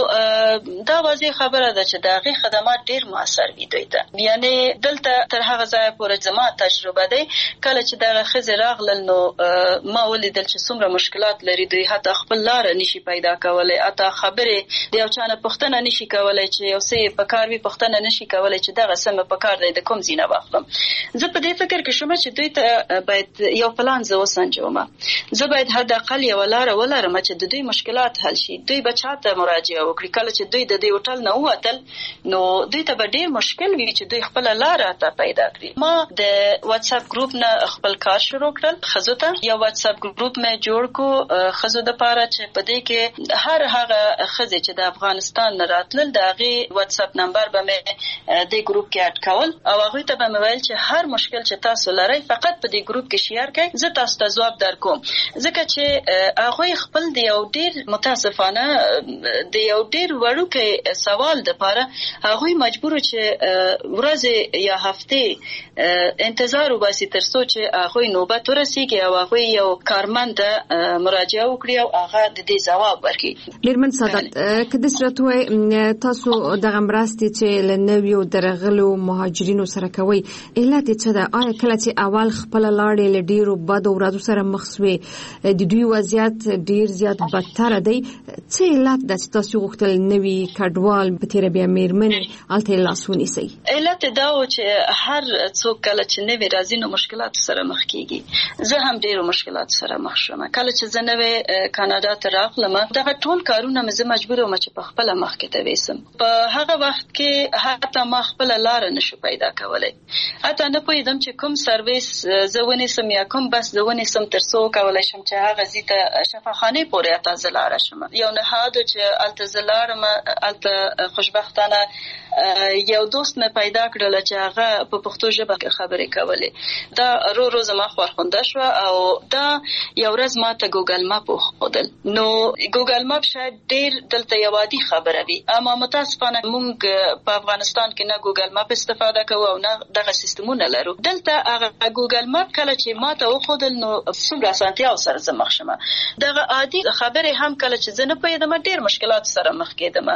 دا واضح خبره ده چې د هغې خدمات ډېر مؤثر وي دوی ته. یعنی دلته تر هغه ځایه پورې زما تجربه دی، کله چې دغه ښځې راغلل، نو ما ولیدل چې څومره مشکلات لري. دوی حتی خپل لاره نشي پیدا کولی، حتی خبرې د یو چا نه پوښتنه نشي کولی چې یو څه یې په کار وي، پوښتنه نشي کولی چې دغه څه مې په کار دی، د کوم ځای نه واخلم. زه په دې فکر کې شوم چې دوی ته باید یو پلان زه وسنجوم. زه باید حداقل یوه لاره ولرم چې د دوی مشکلات حل شي. دوی به چا ته مراجعه وکړي؟ کله چې دوی د دې هوټل نه ووتل، نو دوی ته به ډېر مشکل وي چې دوی خپله لاره ته پیدا کړي. ما د واتساپ ګروپ نه خپل کار شروع کړل. ښځو ته یو واتساپ ګروپ مې جوړ کړو ښځو دپاره چې په دې کې هر هغه ښځې چې د افغانستان نه راتلل، د هغې واتساپ نمبر به مې دې ګروپ کې اډ کول او هغوی ته به مې ویل چې هر مشکل چې تاسو لرئ فقط په دې ګروپ کې شیر کړئ، زه تاسو ته ځواب درکوم. ځکه چې هغوی خپل د یو ډېر متاسفانه د یو ډېر وړوکی سوال دپاره لپاره هغه مجبور چې ورځ یا هفته انتظار وباسي تر څو چې هغه نوبت ورسیږي او هغه یو کارمند مراجعه وکړي او هغه د دې جواب ورکړي. ډیرمن سعادت کله چې راځوي تاسو د غمراستي چې لنویو درغلو مهاجرینو سره کوي علت څه ده؟ آیا کله چې اول خپل لاړې لډیرو بد او رادو سره مخ شوي د دوی وضعیت ډیر زیات بدتر دی، څه علت ده چې تاسو غوښتل نوی کډوال په تیر بیا میرمنې الته لاسونی سي؟ علت دا و چې هر څوک کله چې نوی راځي نو مشکلات سره مخ کیږي. زه هم ډیرو مشکلات سره مخ شوم. کله چې زه نوی کاناډا ته راغلم دغه ټول کارونه مې زه مجبور وم چې په خپل مخ کې ته وېسم. په هغه وخت کې حتی ما خپل لار نشو پیدا کولای. حتی نه پوهیدم چې کوم سرویس زه ونیسم یا کوم بس زه ونیسم تر څو کولای شم چې هغه زیته شفاخانه پورې اته لار شم. یو نه هادو چې الته لارم الته خوشبختانه یو دوست مې پیدا کړل چې هغه په پښتو ژبه خبرې کولې. دا رو رو زما خورخونده شو او دا یو ورځ ما ته ګوګل ماپ وښودل. نو ګوګل ماپ شاید ډیر دلته یو عادي خبره وي، اما متاسفانه موږ په افغانستان کې نه ګوګل ماپ استفاده کوو او نه دغه سیستمونه لرو. دلته هغه ګوګل ماپ کله چې ما ته وښودل نو څومره اسانتیا سره زه مخ شم. دغه عادي خبره هم کله چې زه نه پوهیدم ډیر مشکلات سره مخ کېدم.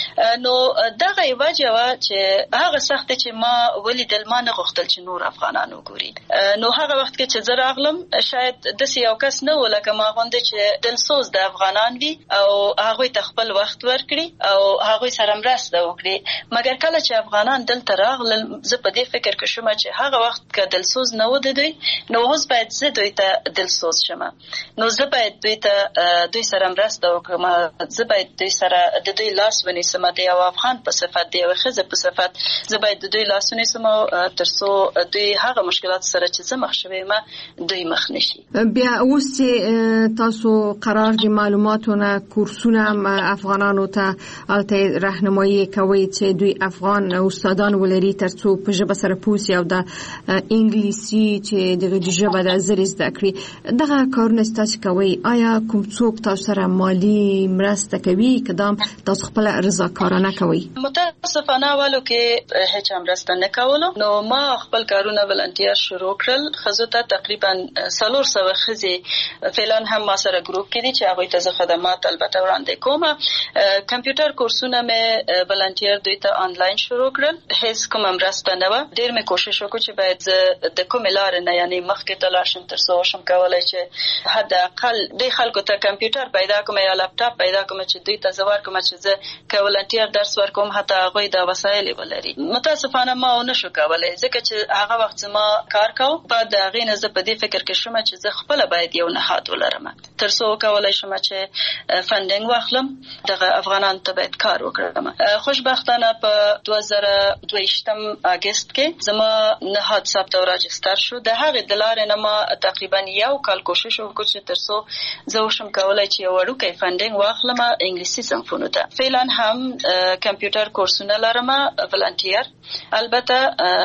نو دغه وجه وا چې هغه سخت چې ما ولیدل ما نه غوښتل چې نور افغانانو ګوري. نو هغه وخت کې چې زه راغلم شاید د یو کس نه ولکه ما غونډه چې دلسوز د افغانان وي او هغه ته خپل وخت ورکړي او هغه سره مرسته وکړي. مګر کله چې افغانان دلته راغلل زه په دې فکر کې شوم چې هغه وخت کې دلسوز نه و دوی نو اوس باید زه دوی ته دلسوز شم. نو زه باید دوی ته دوی سره مرسته وکړم. زه باید دوی سره د دوی لاس ونیسم د یو افغان په صفت د یو ښځې په صفت. زه باید د دوی لاس ونیسم تر څو دوی هغه مشکلات سره چې زه مخ شوم دوی مخ نشي. بیا اوس چې تاسو قرار دي معلوماتونه کورسونه افغانانو ته الته راهنمایي کوي چې دوی افغان استادان ولري تر څو په ژبه سره پوسی او د انګلیسي چې دغه ژبه د زری زده کړي. دغه کارونه تاسو کوي، آیا کوم څوک تاسو سره مالی مرسته کوي کدام تاسو خپل رضاکارانه کوي؟ متاسفانه والو کې هیڅ مرسته نه کولو. نو ما خپل کارونه ولنټیر شروع کړل. خزو ته تقریبا څلور سوه ښځې فعلا هم ما سره ګروپ کې دي چې هغه ته زه خدمات البته وړاندې کوم. کمپیوټر کورسونه مې ولنټیر دوی ته آنلاین شروع کړل. هیڅ کوم مرسته نه و. ډیر مې کوشش وکړ چې باید زه د کوم لار نه یعنی مخکې ته لاړ شم تر څو شم کولای چې حد اقل د خلکو ته کمپیوټر پیدا کوم یا لپټاپ پیدا کوم چې دوی ته زوار کوم چې زه کولنټیر درس ورکوم حتی هغه د وسایل ولري. متاسفانه ما نه شو کولای ځکه چې هغه وخت ما کار کوم. بعد هغه نه زه په دې فکر کې شوم چې زه خپل باید یو نهاد ولرم تر څو کولای شم چې فندینګ واخلم دغه افغانان ته باید کار وکړم. خوشبختانه په دوه زره دوه اگست کې زما نهاد ثبت او راجستر شو. د هغه د لارې نه ما تقریبا یو کال کوشش وکړ چې تر څو زه وشم کولای چې یو وړوکی فندینګ واخلم انګلیسي صنفونو ته. فعلا هم کمپیوټر کورسونه لرم ولنټیر. البته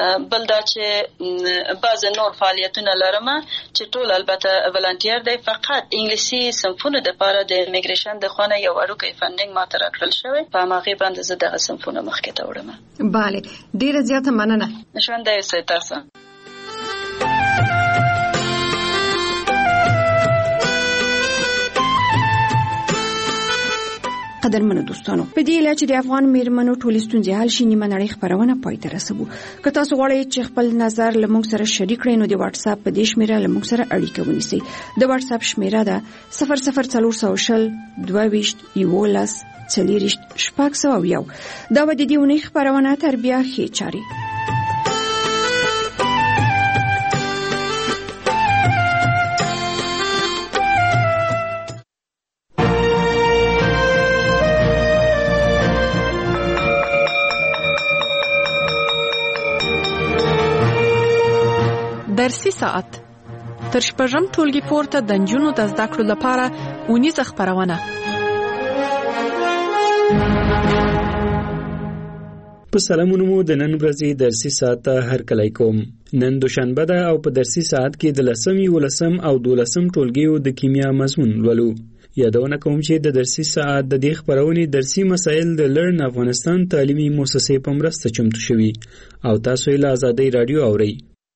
بل دا چې بعض نور فعالیتونه لرم چې ټول البته ولنټیر دی. فقط انګلیسي صنفونو د لپاره د ایمیګریشن د خونه یو وړوکی فندینګ ما ته راکړل شوی. په هغه باندې زه دغه صنفونه مخکې ته وړم. بله ډیره زیاته مننه. ژوند دې سي تاسو. قدرمنو دوستانو، په دې لاره چې د افغان میرمنو ټولې ستونزې حل شي نیمه نړۍ خبرونه پای ته رسوو. که تاسو غواړئ چې خپل نظر له موږ سره شریک کړئ نو د واتس اپ په دې شمیره له موږ سره اړیکه ونیسئ. د واتس اپ شمیره ده صفر صفر څلور سوه شل دوه ویشت یولس څلېرویشت شپږ سوه او یو. دا به د دې اونۍ خبرونه تر بیا ښې چارې. درسي ساعت تر شپږم ټولګي پورته د نجونو د زده کړو لپاره اونیزه خبرونه. په سلامونو مو د نن ورځې درسي ساعت ته هرکلی کوم. نن دوشنبه ده او په درسي ساعت کې د لسم یولسم او دولسم ټولګیو د کیمیا مضمون لولو. یادونه کوم چې د درسي ساعت د دې خبرونې درسي مسایل د لرن افغانستان تعلیمي مؤسسې په مرسته چمتو شوي او تاسو یې له آزادۍ رادیو اورئ.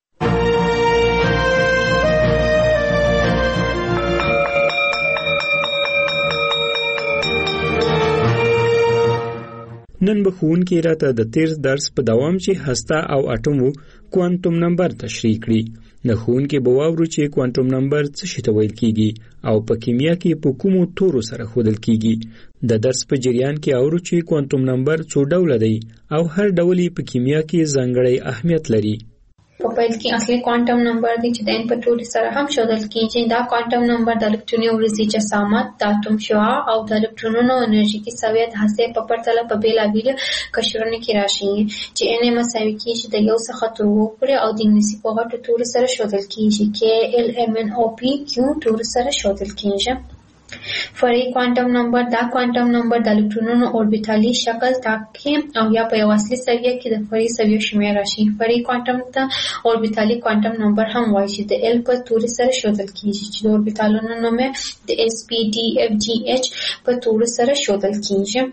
نن به ښوونکي راته د تیر درس په دوام چې هسته او اټوم وو کوانټوم نمبر تشریح کړي. نه ښوونکي به واورو چې کوانټوم نمبر څه شي ته ویل کیږي او په کیمیا کې په کومو تورو سره ښودل کیږي. د درس په جریان کې اورو چې کوانټوم نمبر څو ډوله دی او هر ډول یې په کیمیا کې ځانګړی اهمیت لري. په پیل کې اصلي کوانټم نمبر دی چې د ان په توري سره هم ښودل کیږي. دا کوانټم نمبر د الکتروني ورځي جسامت، د اتوم شعاع او د الکترونونو انرژیکي سویه د هستې په پرتله په بېلابېلو قشرونو کې راشي چې ان مساوي کیږي د یو څخه تر اووه پورې او د انګلیسي په غټو تورو سره ښودل کیږي کې ال ام ان او پی کیو تورو سره ښودل کیږي. فرعي کوانټم نمبر دا کوانټم نمبر د الکترونونو اوربیتالي شکل ټاکي او یا په یو اصلي سویه کې د فرعي سویو شمېر راشي. فرعي کوانټم ته اوربیتالي کوانټم نمبر هم وایي چې د ال په توري سره ښودل کیږي چې د اوربیتالونو نوم د اس پی ډي اف جي اچ په توري سره ښودل کیږي.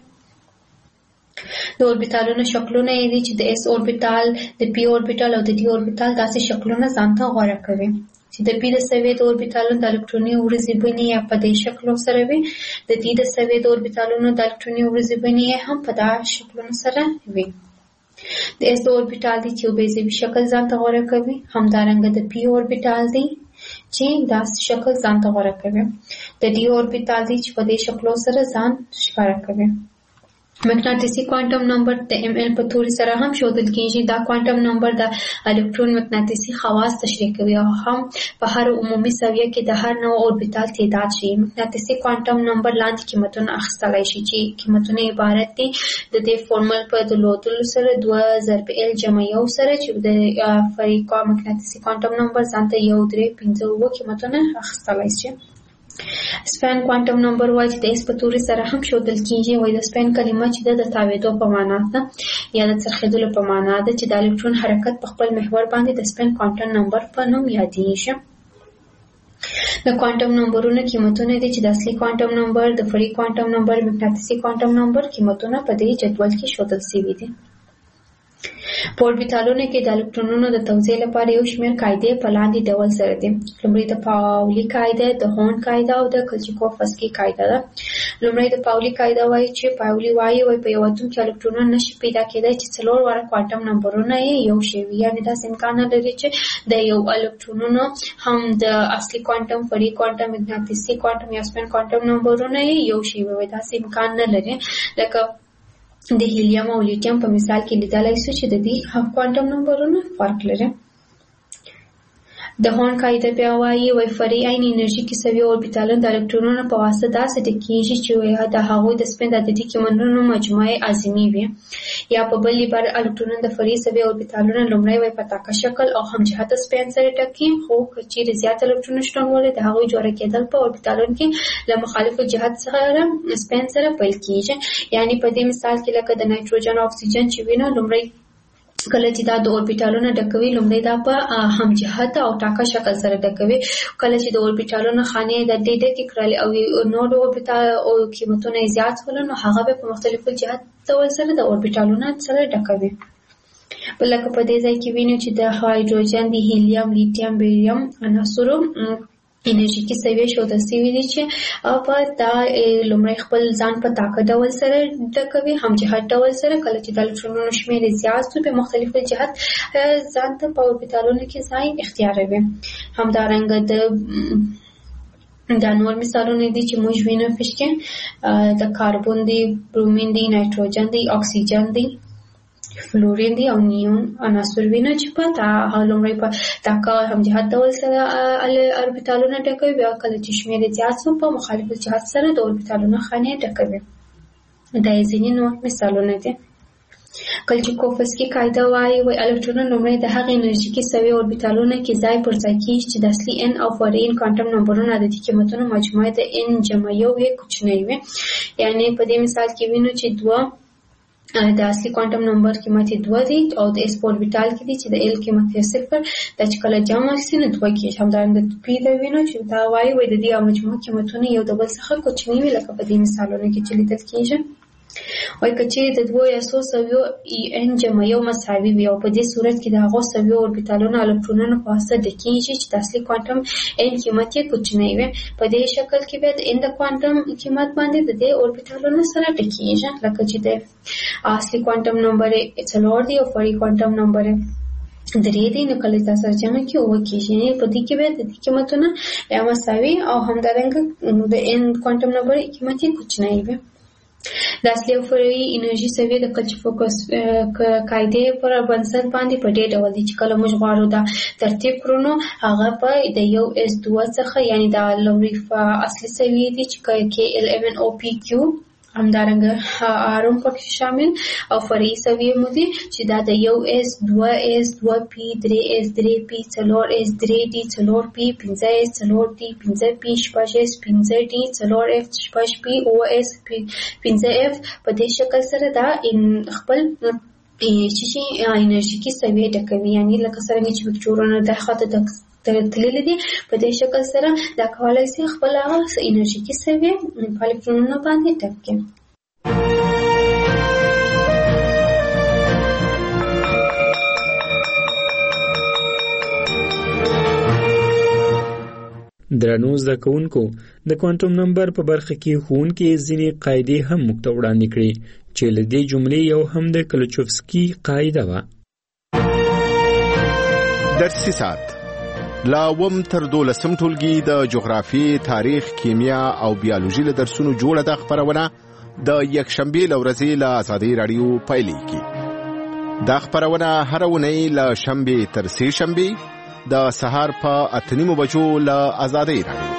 د اوربیتالونو شکلونه یې دي چې د اس اوربیتال، د پی اوربیتال او د ډي اوربیتال داسې شکلونه ځان ته غوره کوي چې د پی د سویې د اوربیتالونو د الکتروني ورځې بڼې یا په دې شکلو سره وي، د ډي د سویې د اوربیتالونو د الکتروني ورځې بڼې هم په دا شکلونو سره وي. د اس اوربیتال دی چې یو بیضوي شکل ځان ته غوره کوي، همدارنګه د پی اوربیتال دی چې داسې شکل ځان ته غوره کوي، د ډي اوربیتال دی چې په دې شکلو سره ځان ښکاره کوي. مقناطیسي کوانټم نمبر د ام ال په توري سره هم ښودل کیږي. دا کوانټم نمبر د الکترون مقناطیسي خواص تشریح کوي او هم په هر عمومي سویه کې د هر نوع اوربیتال تعداد شي. مقناطیسي کوانټم نمبر لاندې قیمتونه اخیستلی شي چې قیمتونه عبارت دي د دې فورمول په درلودلو سره دوه ضرب ال جمع یو سره چې د فرعي مقناطیسي کوانټم نمبر ځان ته یو درې پنځه اووه قیمتونه اخیستلی شي. سپین کوانټم نمبر وایي چې د اس په توري سره هم ښودل کیږي. وایي د سپین کلمه چې د تاوېدو په معنا ده یا د څرخېدلو په معنا ده چې د الکترون حرکت په خپل محور باندې د سپین کوانټم نمبر په نوم یادېږي. د کوانټم نمبرونو قیمتونه دي چې د اصلي کوانټم نمبر، د فرعي کوانټم نمبر، مقناطیسي کوانټم نمبر قیمتونه په دې جدول کې ښودل شوي دي. په اوربیتالونو کې د الکترونونو د توزیع لپاره یو شمېر قاعدې په لاندې ډول سره دي. لومړی د پاولي قاعده، د هورن قاعده او د کلچیکوفسکي قاعده ده. لومړی د پاولي قاعده وایي چې پاولي وایي وایي په یو اتوم کې الکترونونه نشي پیدا کېدای چې څلور واره کوانټم نمبرونه یې یو شی وي، یعنې داسې امکان نه لري چې د یو الکترونونو هم د اصلي کوانټم، فرعي کوانټم، مقناطیسي کوانټم یا سپین کوانټم نمبرونه یې یو شی وي. داسې امکان نه لري. لکه د هیلیم او لیتیم په مثال کې لیدلای شو چې د دې کوانټم نمبرونه فرق لري. د هورن قاعده بیا وایي وایي فرعي عین انرژي کې سوي اوربیتالونه د الکترونونو په واسطه داسې ډکېږي چې د هغوی د سپین د عددي قیمتونو مجموعه اعظمي وي. یا په بل عبارت الکترونونه د فرعي سوي اوربیتالونو لومړی وایي په تاکه شکل او همجهته سپین سره ډکي، خو که چیرې زیات الکترونونه شتون ولري د هغوی جوړه کېدل په اوربیتالونو کې له مخالفو جهت سره سپین سره پیل کېږي. یعنې په دې مثال کې لکه د نایتروجن او اکسیجن چې وینو، لومړی کله چې دا د اوربیتالونو ډکوي لومړی دا په همجهته او ټاکه شکل سره ډکوي. کله چې د اوربیتالونو خانې د دې ډکې کړلې او نور اوربیتال او قیمتونه زیات شول نو هغه به په مختلفو جهت ډول سره د اوربیتالونو سره ډکوي. لکه په دې ځای کې وینو چې د هایدروجن، د هیلیم، لیتیم، بیریم عناصرو انرژیکي سویې ښودل شوي دي چې په دا لومړی خپل ځان په طاقت ډول سره ډکوي، همجهت ډول سره. کله چې د الکترونونو شمېر زیات شي په مختلفو جهت ځان ته په اوربیتالونو کې ځای اختیاروي. همدارنګه د دا نور مثالونه دي چې موږ وینو پکې کې د کاربن دی، برومین دی، نایتروجن دی، اکسیجن دی، فلورین دی او نیون عناصر وینو چې په تا لومړی په طاقه همجهت ډول سره اوربیتالونه ډکوي، بیا کله چې شمېر زیات شي په مخالف جهت سره د اوربیتالونو خانې ډکوي. دا یې ځینې نور مثالونه دي. کلچیکوفسکي قاعده وایي وایي الکترونونه لومړی د هغې انرژیکي سوي اوربیتالونو کې ځای پر ځای کېږي چې د اصلي ان او فرعي ان کوانټم نمبرونو عددي قیمتونو مجموعه د ان جمع یو یې کوچنی وي. یعنې په دې مثال کې وینو چې دوه د اصلي کوانټم نمبر قیمت دوه دی او د اس په اوربیټال کې دی چې د ال قیمت یې صفر د چې کله جمع شي نو دوه کېږي. همدارنګه پی د وینو چې دا وایي وایي د دې او مجموع قیمتونه یو د بل څخه کوچني وي لکه په دې مثالونو کې چې لیدل کېږي. وایي که چیرې د دوو یا څو سویو ای ان جمع یو مساوي وي او په دې صورت کې د هغو سویو اوربیټالونو الکترونونو په واسطه ډکېږي چې د اصلي کوانټم ان قیمت یې کوچنی وي، په دې شکل کې بیا د ان د کوانټم قیمت باندې د دې اوربیټالونو سره ډکېږي. لکه چې د اصلي کوانټم نمبر څلور دی او فرعي کوانټم نمبر درې دی، نو کله چې سره جمع کې اوه کېږي. په دې کې بیا د دې قیمتونه یا مساوي او همدارنګه د ان کوانټم نمبر قیمت یې کوچنی وي. د اصلي او فرعي انرژي سویې د کلچ فوکس قاعدې پر بنسټ باندې په دې ډول دي چې کله موږ غواړو دا ترتیب کړو نو هغه په د یو اس دوه څخه یعنی د لومړي اصلي سویې دي چې کې ال ایون او پی کیو همدارنګه آرم پکې شامل او فرعي سویې مو دي چې دا د یو اس دوه اس دوه پی درې اس درې پی څلور اس درې ډي څلور پی پنځه اس څلور ډي پنځه پی شپږ اس پنځه ډي څلور اف شپږ پی اوه اس پنځه اف په دې شکل سره دا خپل چې شي انرژیکي سویې ډکوي، یعنی لکه څنګه چې وکتورونه د خاطر د تللی دي په دې شکل سره دا کولای شي خپل هغه انرژیکي سویې په الکترونونو باندې ډک کړي. درنو زده کوونکو د کوانټم نمبر په برخه کې ښوونکي ځینې قاعدې هم موږ ته وړاندې کړې چې له دې جملې یو هم د کلچوفسکي قاعده وه. درسي ساعت لا وم تر دولسم ټولګي د جغرافي، تاریخ، کیمیا او بیولوژي له درسونو جوړه د خبرونه د یکشنبه لورځي له آزادۍ رادیو پایلیږي. دا خبرونه هر اونۍ له شنبه تر سه شنبه د سهار په اتنیمو بجو له آزادۍ رادیو.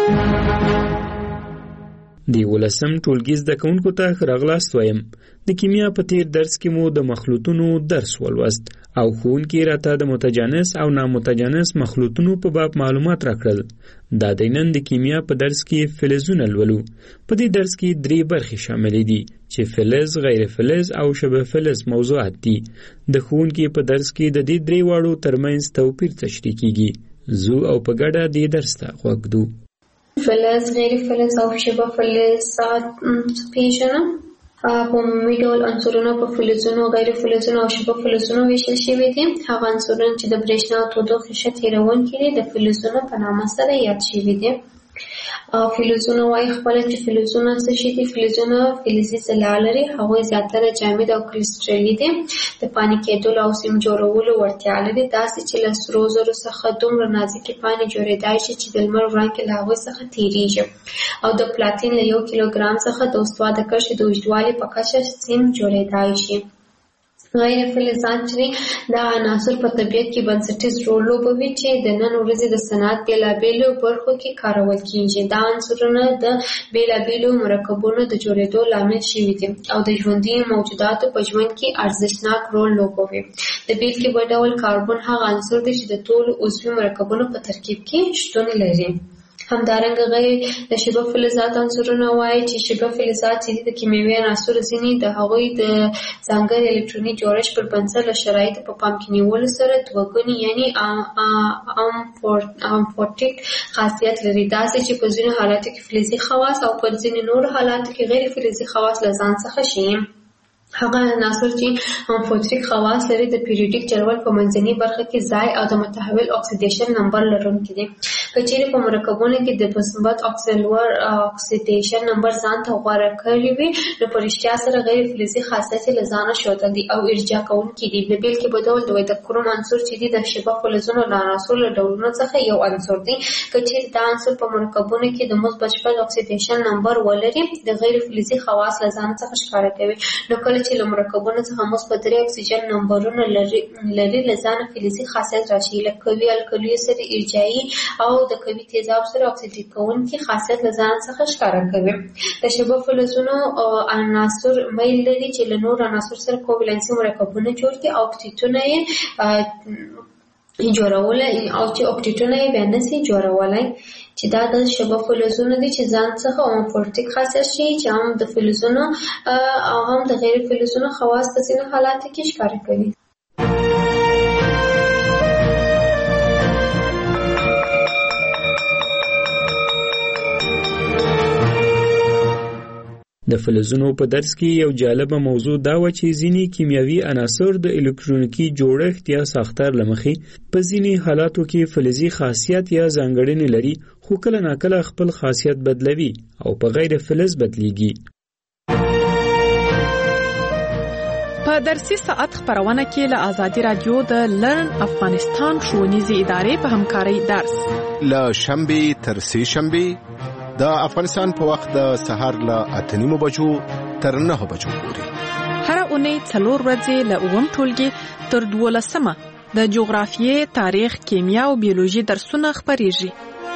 دی ولسم ټولګي زده کوونکو ته راغلاست وایم. د کیمیا په تیر درس کې مو د مخلوطونو درس ولوست او ښوونکي راته د متجانس او نامتجانس مخلوطونو په باب معلومات راکړل. دا د نن د کیمیا په درس کې فلزونه لولو. په دې درس کې درې برخې شاملې دي چې فلز، غیر فلز او شبه فلز موضوعات دي. د ښوونکي په درس کې د دې درې واړو ترمنځ توپیر تشریح کیږي. زو او په ګډه دې درس ته غوږ دو. فلز، غیر فلز او شبه فلز پیژنم. په عمومي ډول عنصرونه په فلزونو، غیر فلزونو او شبه فلزونو ویشل شوي دي. هغه عنصرونه چې د برېښنا او تودوخې ښه تېروونکي دي د فلزونو په نامه سره یاد شوي دي. فلزونه وایي خپله چې فلزونه څه شي دي. فلزونه فلزي ځلا لري، هغوی زیاتره جامد او کریسټلي دي. د پانې کېدلو او سیم جوړولو وړتیا لري، داسې چې له سرو زرو څخه دومره نازکې پانې جوړېدای شي چې د لمر وړانګې له هغوی څخه تېرېږي. او د پلاتین له یو کیلوګرام څخه د استوا د کرښې د اوږدوالي په کچه سیم جوړېدای شي. غیر فلزات چې دا عناصر په طبیعت کې بنسټیز رول لوبوي چې د نن ورځې د صنعت بېلابېلو برخو کې کارول کېږي. دا عنصرونه د بېلابېلو مرکبونو د جوړېدو لامل شوي دي او د ژوندي موجوداتو په ژوند کې ارزښتناک رول لوبوي. د بېلګې په ډول کاربن هغه عنصر دی چې د ټولو عضوي مرکبونو په ترکیب کې شتون لري. همدارنګه غیر د شبه فلزات عنصرونه وایي چې شبه فلزات چې د کیمیاوي عناصرو ځینې د هغوی د ځانګړي الکتروني جوړښت پر بنسټ له شرایطو په پام کې نیولو سره دوه ګوني یعنی امفورټیک خاصیت لري، داسې چې په ځینو حالاتو کې فلزي خواص او په ځینو نورو حالاتو کې غیر فلزي خواص له ځان څخه شي. هغه عناصر چې امفورټیک خواص لري د پیریوډیک جدول په منځنۍ برخه کې ځای او د متحول اکسیډیشن نمبر لرونکي دي. که چیرې په مرکبونو کې د مثبت اکسیډیشن نمبر ځان ته غوره کړی وي نو په رښتیا سره غیر فلزي خاصیت له ځانه ښودل دي او ارجاع کوونکي دي. د بېلګې په ډول د کروم عنصر چې دی د شبه فلزونو له عناصرو له ډولونو څخه یو عنصر دی. که چیرې دا عنصر په مرکبونو کې د مثبت شپږ اکسیډیشن نمبر ولري د غیر فلزي خواص له ځان څخه ښکاره کوي. نو کله چې له مرکبونو څخه مثبت درې اکسیجن نمبرونه لري لري له ځانه فلزي خاصیت راشي، لکه قوي القلیو سره ارجاعي او د قوي تیزاب سره اکسیډیټ کوونکي خاصیت له ځان څخه ښکاره کوي. د شبه فلزونو عناصر میل لري چې له نورو عناصرو سره کوولنسي مرکبونه جوړ کړي او اکسیټونه یې جوړول او چې اکټیټونه یې بیا نسي جوړولای چې دا د شبه فلزونو دي چې ځان څخه امورفیک خاصیت شي چې هم د فلزونو او هم د غیر فلزونو خواص په ځینو حالاتو کې ښکاره کوي. د فلزونو په درس کې یو جالبه موضوع دا و چې ځینې کیمیاوي عناصر د الکترونیکي جوړښت یا ساختار لمخې په ځینې حالاتو کې فلزي خاصیت یا ځانګړنې لري خو کله ناکله خپل خاصیت بدلوي او په غیر فلز بدلیږي. په درسي ساعت خبرونه کې له آزادي رادیو د لرن افغانستان ښوونیزې ادارې په همکارۍ درس له شنبې تر سې شنبې د افغانستان په وخت د سهار له اته نیمو بجو تر نهه بجو پورې هر اونۍ څلور ورځې له اووم ټولګي تر دولسمه د جغرافیې، تاریخ، کیمیا او بیولوژي درسونه خپریږي.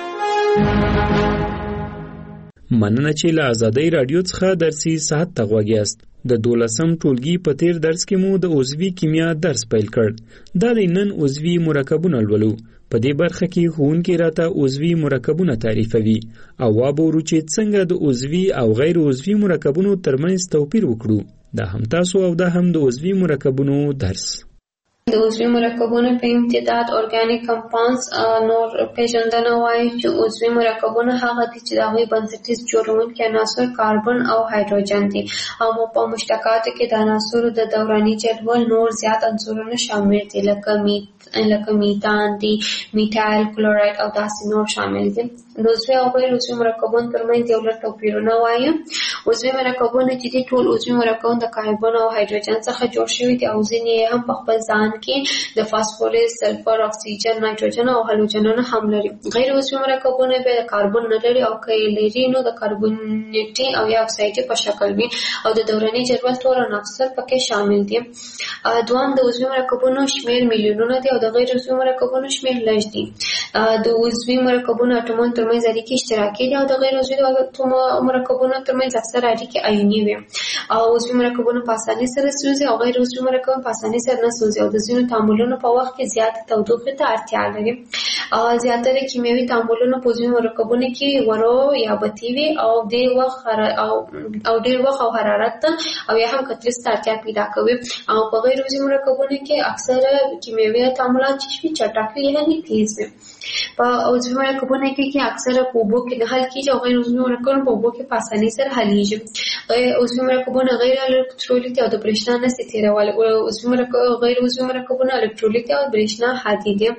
مننه چې له آزادۍ رادیو څخه درسي ساعت ته غوږ یاست. د دولسم ټولګي په تیر درس کې مو د عضوي کیمیا درس پیل کړ. دا د نن عضوي مرکبونه لولو. په دې برخه کې ښوونکی راته عضوي مرکبونه تعریفوي او وابورو چې څنګه د عضوي او غیر عضوي مرکبونو ترمنځ توپیر وکړو. دا هم تاسو او دا هم د عضوي مرکبونو درس. د عضوي مرکبونو په امتداد ارګانیک کمپاونډز نور پیژندنه وایي چې عضوي مرکبونه هغه دي چې د هغوی بنسټیز جوړونکي عناصر کاربن او هایدروجن دي او په مشتقاتو کې د عناصرو د دوراني جدول نور زیات عنصرونه شامل دي لکه میت لکه میتان دي، میتایل کلوراید او داسې نور شامل دي. د عضوي او غیر عضوي مرکبونو ترمنځ یو لږ توپیرونه وایي. عضوي مرکبونه چې دي ټول عضوي مرکبونه د کاربن او هایدروجن څخه جوړ شوي دي او ځینې هم په خپل ځان کې د فاسفورس، سلفر، اکسیجن، نایتروجن او هالوجنونه هم لري. غیر عضوي مرکبونه به کاربن نه لري او که یې لري نو د کاربونیټي او یا اکسایډي په شکل وي او د دوراني جدول ټول عناصر پکې شامل دي. دوام د عضوي مرکبونو شمیر میلیونونه دي او د غیر عضوي مرکبونو شمیر لږ دي. د عضوي مرکبونو اټومونو ترمنځ اړیکې اشتراکي دي او د غیر عضوي مرکبونو ترمنځ اکثر اړیکې آیوني وي. او عضوي مرکبونه په اسانۍ سره سوځي او غیر عضوي مرکبونه په اسانۍ سره نه سوځي او د ځینو تعاملونو په وخت کې زیات تودوخې ته اړتیا لري. او زیاتره کیمیاوي تعاملونه په عضوي مرکبونو کې ورو یا بطي وي او ډېر وخت او او ډېر وخت او حرارت او یا هم کتلس ته اړتیا پیدا کوي. او په غیر عضوي مرکبونو کې اکثره کیمیاوي تعاملات چې وي چټک وي یعنې تیز وي. په عضوي مرکبونو کې کې اکثره په اوبو کې حل کیږي او غیر عضوي مرکبونه په اوبو کې په اسانۍ سره حلیږي. عضوي مرکبونه غیر الکترولیت او د برېښنا نه سي تیرول. عضوي مرکبونه غیر عضوي مرکبونه الکترولیت او برېښنا هادي دي.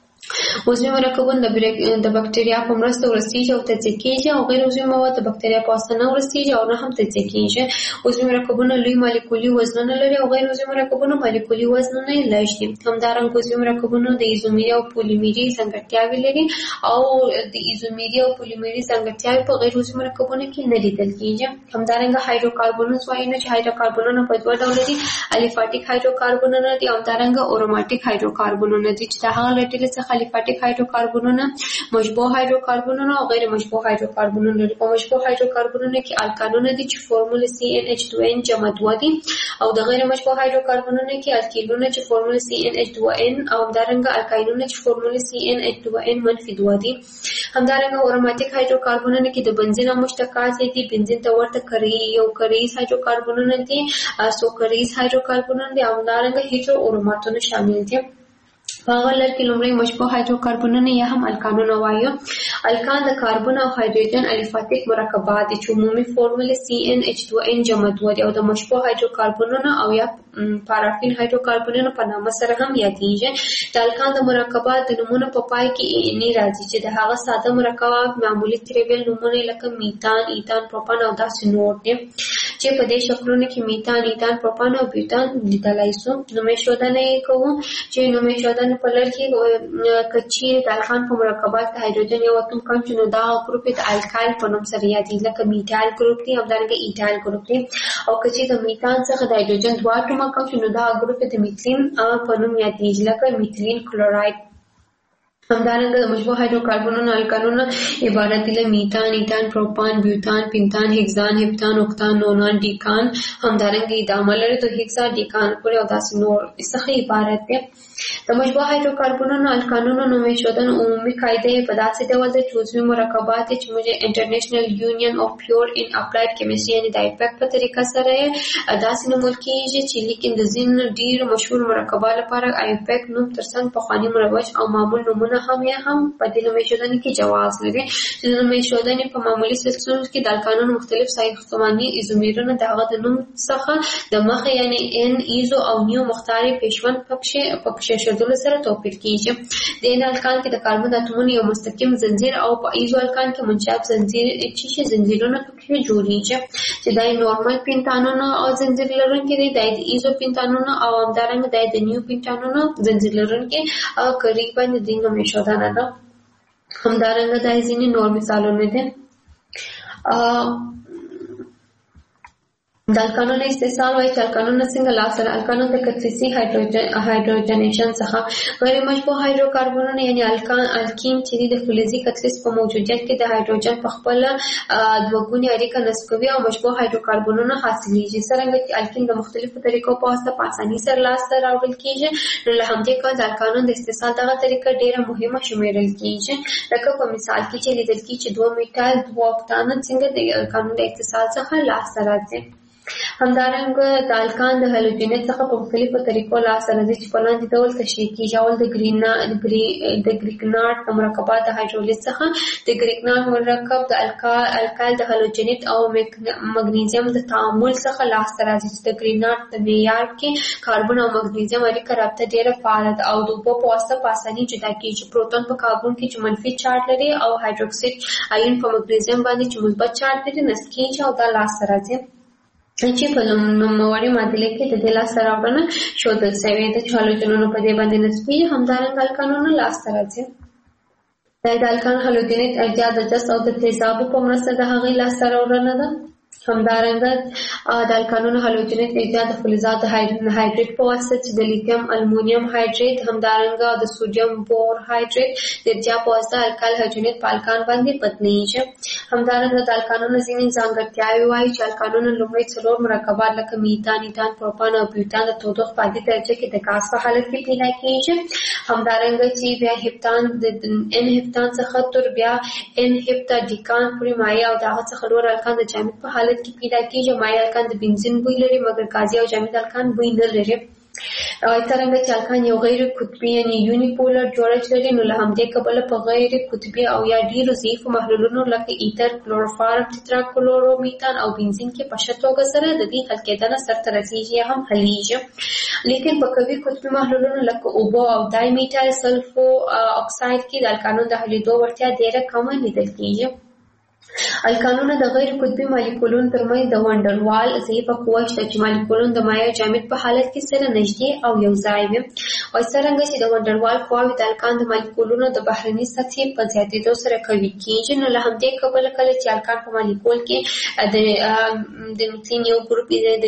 عضوي مرکبونه د بکټریا په مرسته ورسیږي او تجزیه کیږي او غیر عضوي مواد د بکټریا په واسطه نه ورسیږي او نه هم تجزیه کیږي. عضوي مرکبونه لوی مالیکولي وزنونه لري او غیر عضوي مرکبونه مالیکولي وزنونه لږ دي. همدارنګه عضوي مرکبونه د ایزومري او پولیمري ځانګړتیاوې لري او د ایزومري او پولیمري ځانګړتیاوې په غیر عضوي مرکبونو کې نه لیدل کیږي. همدارنګه هایدروکاربونز وایي چې هایدروکاربونونه په دوه ډوله دي، الیفاټیک هایدروکاربونونه دي او همدارنګه اروماتیک هایدروکاربونونه دي چې د هغه له ډلې څخه الیفاټیک هایدروکاربونونه، مشبوع هایدروکاربونونه او غیر مشبوع هایدروکاربونونه لري. په مشبوع هایدروکاربونونه کې الکانونه دي چې فورموله سی ان ایچ دوه ان جمع دوه دي او د غیر مشبوع هایدروکاربونونه کې الکیلونه چې فورموله سی ان ایچ دوه ان او همدارنګه الکاینونه چې فورموله سی ان ایچ دوه ان منفي دوه دي. همدارنګه اروماتیک هایدروکاربونونه کې د بنزین او مشتقات دي. بنزین ته ورته کری یو کریز هایدروکاربونونه دي، سو کریز هایدروکاربونونه دي او همدارنګه هیټرو اروماتونه شامل دي. په هغه لړ کې لومړی مشبوع هایدروکاربونونه یا هم الکانونه وایو. الکان د کاربن او هایدروجن الیفاټیک مرکبات دي چې عمومي فورموله سی ان ایچ دوه ان جمع دوه دي او د مشبوع هایدروکاربونونه او یا پارافین هایدروکاربونونو په نامه سره هم یادېږي. د الکان د مرکبات د نومونو په پای کې ای راځي چې د هغه ساده مرکبات معمولی تریویل نومونه لکه میتان، ایتان، پروپان او داسې نور دي چې په دې شکلونو کې میتان، ایتان، پروپان او بیوتان لیدلای شو. نومې ښودنه یې کوو چې نومې ښودنه په لړ کې که چیرې د الکان په مرکبات د هایدروجن یو اتوم کم شي نو دا ګروپ د الکایل په نوم سره یادېږي لکه میتایل ګروپ دی، همدارنګه ایتایل ګروپ دی. او که چیرې د میتان څخه د هایدروجن دوه اتومه کم شي نو دا ګروپ د میتلین په نوم یادېږي لکه میتلین کلوراید. همدارنګه د مشبوع هایدروکاربنونو الکانونه عبارت دي له میتان، ایتان، پروپان، بیوتان، پینتان، هکسان، هپتان، اوکتان، نونان، ډیکان. همدارنګه ادامه لري د هکسا ډیکان پورې او داسې نور څخه عبارت دي. د مشبوع هایدروکاربنونو الکانونو نوم ایښودنه عمومي قاعده په داسې ډول ده چې عضوي مرکبات چې موږ انټرنیشنل یونین اف پیور ان اپلایډ کیمستري یعنې د آیپیک په طریقه سره داسې نومول کېږي چې لیکن د ځینو ډېرو مشهور مرکبات لپاره آیپیک نوم ترڅنګ پخواني مروج او معمول نومونه هم یا هم په دې نوم ایښودنې کې جواز لري چې د نوم ایښودنې په معمولي سلسلو کې د الکانونو مختلف ساختماني ایزومیرونه د هغه د نوم څخه د مخه یعنې ان ایزو او نیو مختاري پیشوند پکښې پکښې ایښودلو سره توپیر کېږي. د ان الکان کې د کاربن اتومونو یو مستقیم زنځیر او په ایزو الکان کې منشعب زنځیر چې شي زنځیرونه پکښې جوړېږي چې دا نورمال پینتانونو او زنځیر لرونکي دي، دا د ایزو پینتانونو او همدارنګه دا د نیو پینتانونو زنځیر لرونکي او قریبا د دې نوم ایښودنه ده. همدارنګه دا ځینې نور مثالونه دي. د الکانونو استحصال وایي چې الکانونه څنګه لاسته الکانون د کتلیسي هایدروجنیشن څخه غیر مشبوع هایدروکاربنونه یعنې الکان الکین چې د فلزي کتلیس په موجودیت کې د هایدروجن په خپله دوه ګونې اړیکه نصب کوي او مشبوع هایدروکاربنونه حاصلیږي. څرنګه چې الکین د مختلفو طریقو په واسطه په اسانۍ سره لاسته راوړل کېږي، نو له همدې کبله د الکانون د استحصال دغه طریقه ډېره مهمه شمیرل کېږي. لکه په مثال کې چې لیدل کېږي چې دوه میټال دوه اکتانه څنګه د الکانون د استحصال څخه لاسته راځي. همدارنګه د الکان د هالوجنیت څخه په مختلفو طریقو لاسته راځي چې په لاندې ډول تشریح کېږي. اول د ګرینا د ګریګناټ د مرکبات د هایدرولیز څخه د ګریګناټ مرکب د الکال د هالوجنیت او مګنیزیم د تعامل څخه لاسته راځي چې د ګریګناټ د معیار کې کاربن او مګنیزیم اړیکه رابطه ډېره فعاله ده او د اوبو په واسطه په اسانۍ جدا کېږي. پروتون په کاربن کې چې منفي چارج لري او هایدروکساید آیون په مګنیزیم باندې چې مثبت چارج لري نصب کېږي او دا لاسته راځي چې په نوموړې معادلې کې د دې لاسته راوړنه ښودل شوې ده چې هالوجنونه په دې باندې نصبېږي. همدارنګه الکانونه لاسته راځي. دا د الکان هالوجنیت ارجاع د جست او د تیزابو په مرسته د هغې لاسته راوړنه ده. همدارنګه د الکانونو هالوجنیت ارجاع د فلزاتو هایدریت په واسطه چې د لیتیم المونیم هایدریت همدارنګه د سوډیم بور هایدریت د ارجاع په واسطه الکال هالوجنیت په الکان باندې بدلیږي. همدارنګه د الکانونو ځینې ځانګړتیاوې وایي چې الکانونو لومړی څلور مرکبات لکه میتان، ایتان، پروپان او بیوتان د تودوخې په عادي درجه کې د ګاز په حالت کې پیدا کېږي. همدارنګه چې بیا هپتان د ان هپتان څخه تر بیا ان هپتا ډیکان پورې مایع او د هغه څخه لوړ الکان د جامد په حالت کې پیدا کېږي. مایع الکان د بنزین بوی لري مګر ګازي او جامد الکان بوی نه لري. څرنګه چې الکان یو غیر قطبي یعنې یونیپولر جوړښت لري، نو له همدې کبله په غیر قطبي او یا ډېرو ضعیفو محلولونو لکه ایتر، کلوروفارم، ټیټراکلورومیتان او بنزین کې په ښه توګه سره د دې حل کېدنه سرته رسېږي یا هم حلیږي. لیکن په قوي قطبي محلولونو لکه اوبو او دای میټایل سلفو اکساید کې د الکانونو د حلیدو وړتیا ډېره کمه لیدل کېږي. الکانونه د غیر قطبي مالیکولونو ترمنځ د وانډروال ضعیفه قوه شته چې مالیکولونه د مایع جامد په حالت کې سره نږدې او یو ځای وي. او څرنګه چې د وانډروال قواوې د الکان د مالیکولونو د بهرني سطحې په زیاتېدو سره قوي کېږي، نو له همدې کبله کله چې الکان په مالیکول کې د میتین یو ګروپ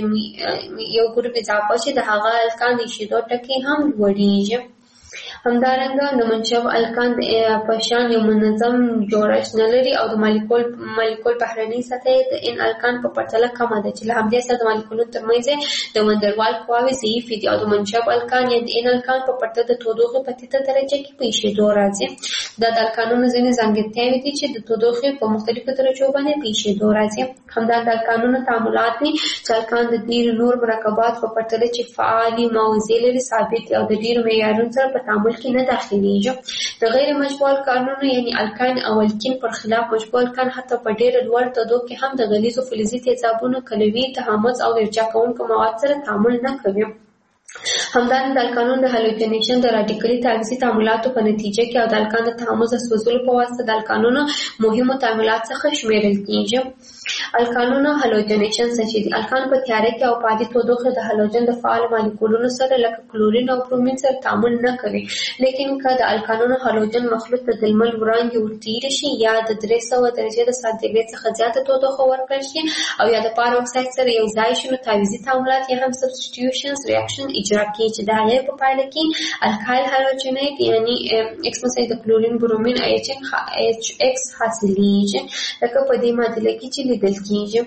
یو ګروپ اضافه شي، د هغه الکان د ایښېدو ټکي هم لوړېږي. همدارنګه د منشب الکان په شان یو منظم جوړښت نه لري او د مالیکول مالیکول بهرنۍ سطحه د ان الکان په پرتله کمه ده چې له همدې سره د مالیکولونو ترمنځ د وانډروال قواوې ضعیفې دي او د منشب الکان یا د ان الکان په پرتله د تودوخې په ټیټه درجه کې په ایښېدو راځي. دا د الکانونو ځینې ځانګړتیاوې دي چې د تودوخې په مختلفو درجو باندې په ایښېدو راځي. همدا د الکانونو تعاملات دي چې الکان د ډېرو نور مرکبات په پرتله چې فعالې موضوع لري ثابت دي او د ډېرو معیارونو سره په تعامل کې نه داخليږي. د غیر مشبوع الکانونو یعنی الکان او الکین پر خلاف مشبوع الکان حتی په ډېر لوړ تودوخه کې هم د غلیظو فلزي تیزابونو کلوي تحمض او ارجاع کوونکو مواد سره تعامل نه کوي. همدارنګه د الکانونو د هالوجنیشن د راډیکلي تعویضي تعاملاتو په نتیجه کې او د الکان د تحمض سوځولو په واسطه د الکانونو مهمو تعاملات څخه شمیرل کېږي. الکانونه هالوجنیشن څه دي؟ الکان په تیاره کې او پاتې تودوخه د هالوجن د فعال مالیکولونو سره لکه کلورین او برومین سره تعامل نه کوي. لیکن که د الکانونو هالوجن مخلوط ته د لمر وړانګې ورتېر شي یا د درې سوه درجې د سانتي ګریډ څخه زیاته تودوخه ورکړل شي او یا د پار اکساید سره یو ځای شي، نو تعویضي تعاملات یا هم سبسټیټیوشنز ریاکشن اجرا کیږي چې د هغې په پایله کې الکایل هالوجنیټ یعنی ایکس مثلا د کلورین برومین ایچ ایکس حاصلیږي لکه په دې معادله کې چې لیدل کیږي.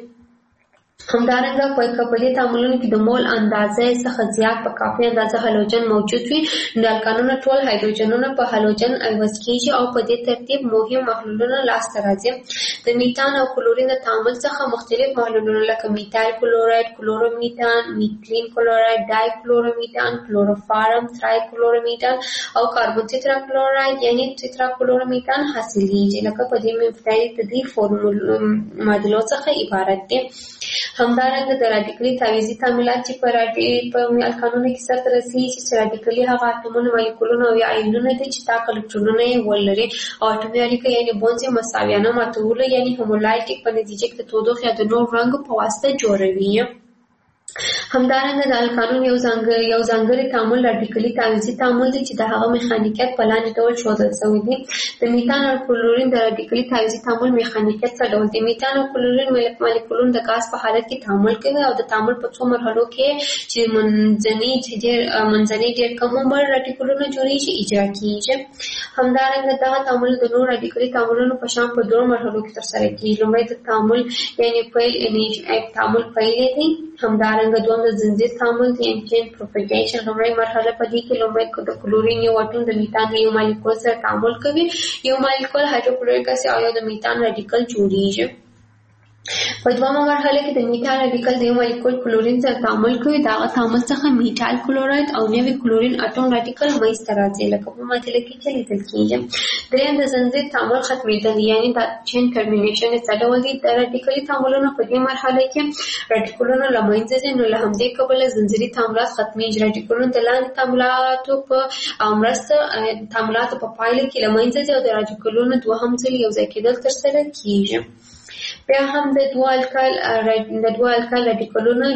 همدارنګه په کپلي تعاملونو کې د مول اندازې څخه زیات په کافي اندازه هالوجن موجود وي، نو الکانونه ټول هایدروجنونه په هالوجن عوض کیږي او په دې ترتیب مهم محلولونه لاسته راځي. د میتان او کلورین د تعامل څخه مختلف محلولونه لکه میتایل کلوراید، کلورومیتان، میتلین کلوراید، ډای کلورومیتان، کلوروفارم، ترای کلورومیتان او کاربون تترا کلوراید یعنی تترا کلورومیتان حاصلیږي لکه په دې مفتاحي د دې فورمول معادلو څخه عبارت دي. همدارنګه د رادیکلي تعویضي تعاملات چې په راډي په الکانونو کې سرته رسېږي چې رادیکلي هغه اتومونه، مالیکولونه او یا آیونونه دي چې تا الکترونونه یې ولري او اتومي اړیکه یعنې بونز یې مساویانه ماتولو یعنې هومولایټیک په نتیجه کې د تودوخې یا د نور رنګ په واسطه جوړوي. همدارنګه د الکانون یو ځانګړی یو ځانګړی تعامل رادیکلي تعویضي تعامل دی چې د هغه میخانیکیت په لاندې ډول ښودل شوی دی. د میتان او کلورین د رادیکلي تعویضي تعامل میخانیکیت څه ډول دی؟ میتان او کلورین مالیکولونه د غاز په حالت کې تعامل کوي او د تعامل په څو مرحلو کې چې منځني ډېر منځني ډېر کم عمر رادیکولونه جوړیږي اجرا کیږي. همدارنګه دغه تعامل د نور رادیکلي تعاملونو په شان په دوه مرحلو کې ترسره کیږي. لومړی د تعامل یعنې پیل یعنې تعامل پیل دی. همدارنګه دوم د زنجیر تعامل دی یعنې چین پروپاګیشن. لومړی مرحله په دې کې لومړی د کلورین یو اټوم د میتان یو مالیکول سره تعامل کوي، یو مالیکول هایدروکلوریک اسید او یو د میتان رادیکل جوړیږي. په دویمه مرحله کې د میتان رادیکل د یو مالیکول کلورین سره تعامل کوي، د هغه تعامل څخه میتایل کلوراید او نوی کلورین اټوم رادیکل منځته راځي لکه په معادله کې چې لیدل کیږي. دریم د زنجیر تعامل ختمېدل یعنې د چین ټرمینیشن څه ډول دی؟ د رادیکلي تعاملونو په دې مرحله کې رادیکلونه له منځه ځي، نو له همدې کبله زنجیري تعاملات ختمېږي. رادیکلونه د لاندې تعاملاتو په مرسته تعاملاتو په پایله کې له منځه ځي او د رادیکلونو دوهم ځل یو ځای کېدل ترسره کیږي. بیا هم د دوه الکایل د دوه الکایل رادیکلونو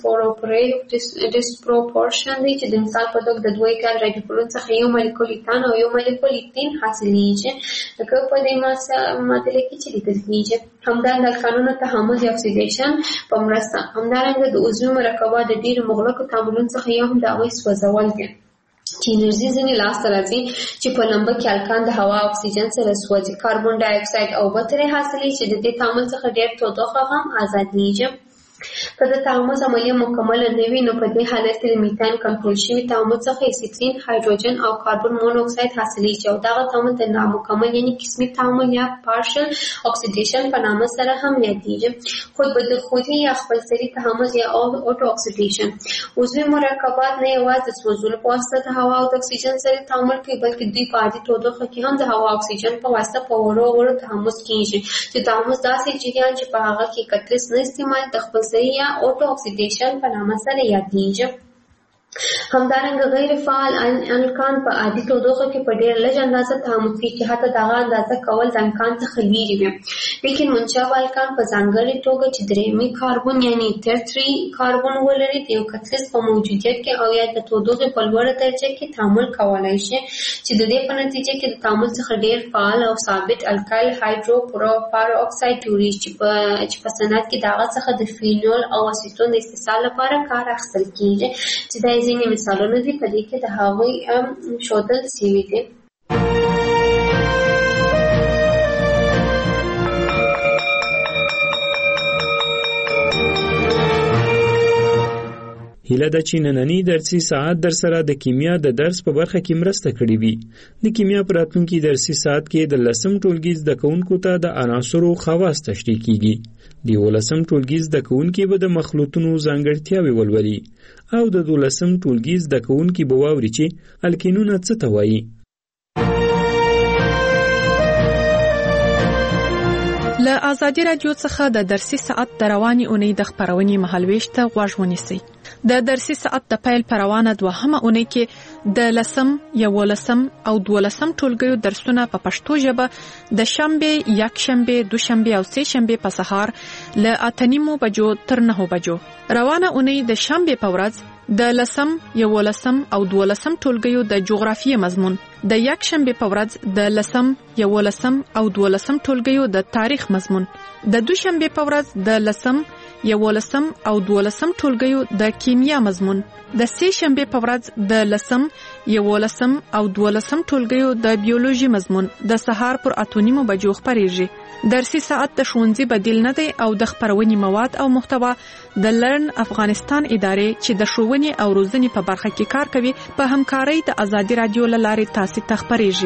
ډیسپروپورشن دی چې د مثال په توګه د دوه الکایل رادیکلونو څخه یو مالیکول ایتان او یو مالیکول ایتین حاصلیږي لکه په دې معادله کې چې لیدل کیږي. همدارنګه الکانونو تحمض یا اکسیدیشن په مرسته. همدارنګه د عضوي مرکبات د ډېرو مغلقو تعاملونو څخه یو هم د هغوی سوځول دي چې انرژي ځینې لاسته راځي چې په لمبه کې الکان د هوا اکسیجن سره سوځي. کاربن ډای اکساید او اوبه ترې حاصلېږي چې د دې تعامل څخه ډېر تودوخه هم ازادېږي. که د تعامل عملیه مکمله نه وي، نو په دې حالت کې د میتان کنټرول شوي تعامل څخه اسیټرین، هایدروجن او کاربن مونوکساید حاصلېږي او دغه تعامل د نامکمل یعنې قسمي تعامل یا پارشل اکسیډیشن په نامه سره هم یادېږي. خود بدخودي یا خپلسري تعامل یا اوټو اکسیډیشن. عضوي مرکبات نه یوازې د سوځولو په واسطه د هوا او د اکسیجن سره تعامل کوي، بلکې دوی په عادي تودوخه کې هم د هوا او اکسیجن په واسطه په وړو وړو تحمض کېږي چې تحمض داسې جریان چې په هغه کې کتلس نه استعمال د خپلسري یا اوټو اکسیډیشن په نامه سره یادېږي. همدارنګه غیر فعال الکان په عادي تودوخه کې په ډېر لږ اندازه تعامل کوي چې حتی دغه اندازه کول د امکان څخه لرې وي. لیکن منشأ الکان په ځانګړې توګه چې درېیمې کاربن یعنې ترتري کاربن ولري د یو کتلس په موجودیت کې او یا د تودوخې په لوړه درجه کې تعامل کولی شي چې د دې په نتیجه کې د تعامل څخه ډېر فعال او ثابت الکایل هایدرو پار اکساید جوړیږي چې په چې په صنعت کې د هغه څخه د فینول او اسیټون د استحصال لپاره کار اخیستل کېږي چې دا ځینې مثالونه دي په دې کې د هغوی ښودل شوي دي. هیله ده چې نننی درسي ساعت در سره د کیمیا د درس په برخه کې مرسته کړې وي. د کیمیا په راتلونکي درسي ساعت کې د لسم ټولګي زده کوونکو ته د عناصرو خواص تشریح کیږي. د یولسم ټولګي زده کوونکي به د مخلوطونو ځانګړتیاوې ولولي او د دولسم ټولګي زده کوونکي به واوري چې الکینونه څه ته وایي. له ازادي رادیو څخه د درسي ساعت د رواني اونۍ د خبرونې مهالويش ته غوږ ونیسئ. د درسي ساعت د پیل پروانه دوهمه اونۍ کې د لسم، یولسم او دولسم ټولګیو درسونه په پښتو ژبه د شنبه، یکشنبه، دوشنبه او سه شنبه په سهار له اتنیمو بجو تر نهو بجو. روانه اونۍ د شنبه په ورځ د لسم، یولسم او دولسم ټولګیو د جغرافیې مضمون، د یکشنبه په ورځ د لسم، یولسم او دولسم ټولګیو د تاریخ مضمون، د دوشنبه په ورځ د لسم، یولسم او دولسم ټولګیو د کیمیا مضمون، د سه شنبه په ورځ د لسم، یولسم او دولسم ټولګیو د بیولوژي مضمون د سهار پر اتونیمو بجو خبريږي. درسي ساعت د ښوونځي بدیل نه دی او د خبرونې مواد او محتوا د لرن افغانستان ادارې چې د ښوونې او روزنې په برخه کې کار کوي په همکارۍ د ازادي رادیو لارې تاسو ته خبريږي.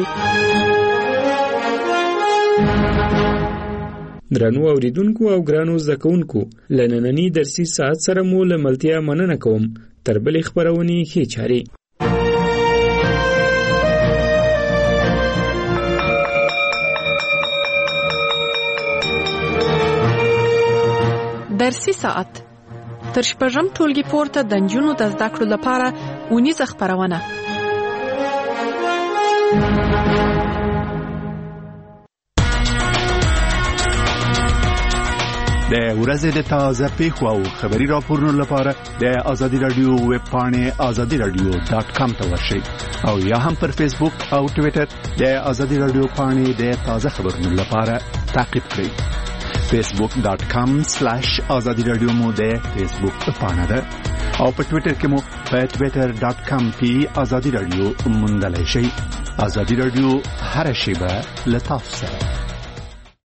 درنو اوریدونکو او ګرانو زکونکو، لنننی درسي ساعت سره مو لملتیا مننه کوم. تر بلې خبرونې ښې چاري. درسي ساعت تر شپږم ټولګي پورته د نجونو د زده کړو لپاره اونیزه خبرونه. د ورځې د تازه پیښو او خبري راپورونو لپاره د ازادي رادیو ویب پاڼه آزادی رادیو ډاټ کام ته ورشئ او یا هم پر فیسبوک او ټوئیټر د ازادي رادیو پاڼه د تازه خبرونو لپاره تعقیب کړئ. فیسبوک ډاټ کام سلیش آزادی رادیو مو د فیسبوک پاڼه ده او په ټوئیټر کې مو په ټوئیټر ډاټ کام کې آزادی رادیو موندلای شئ. آزادی رادیو هر شیبه له تاسو سره.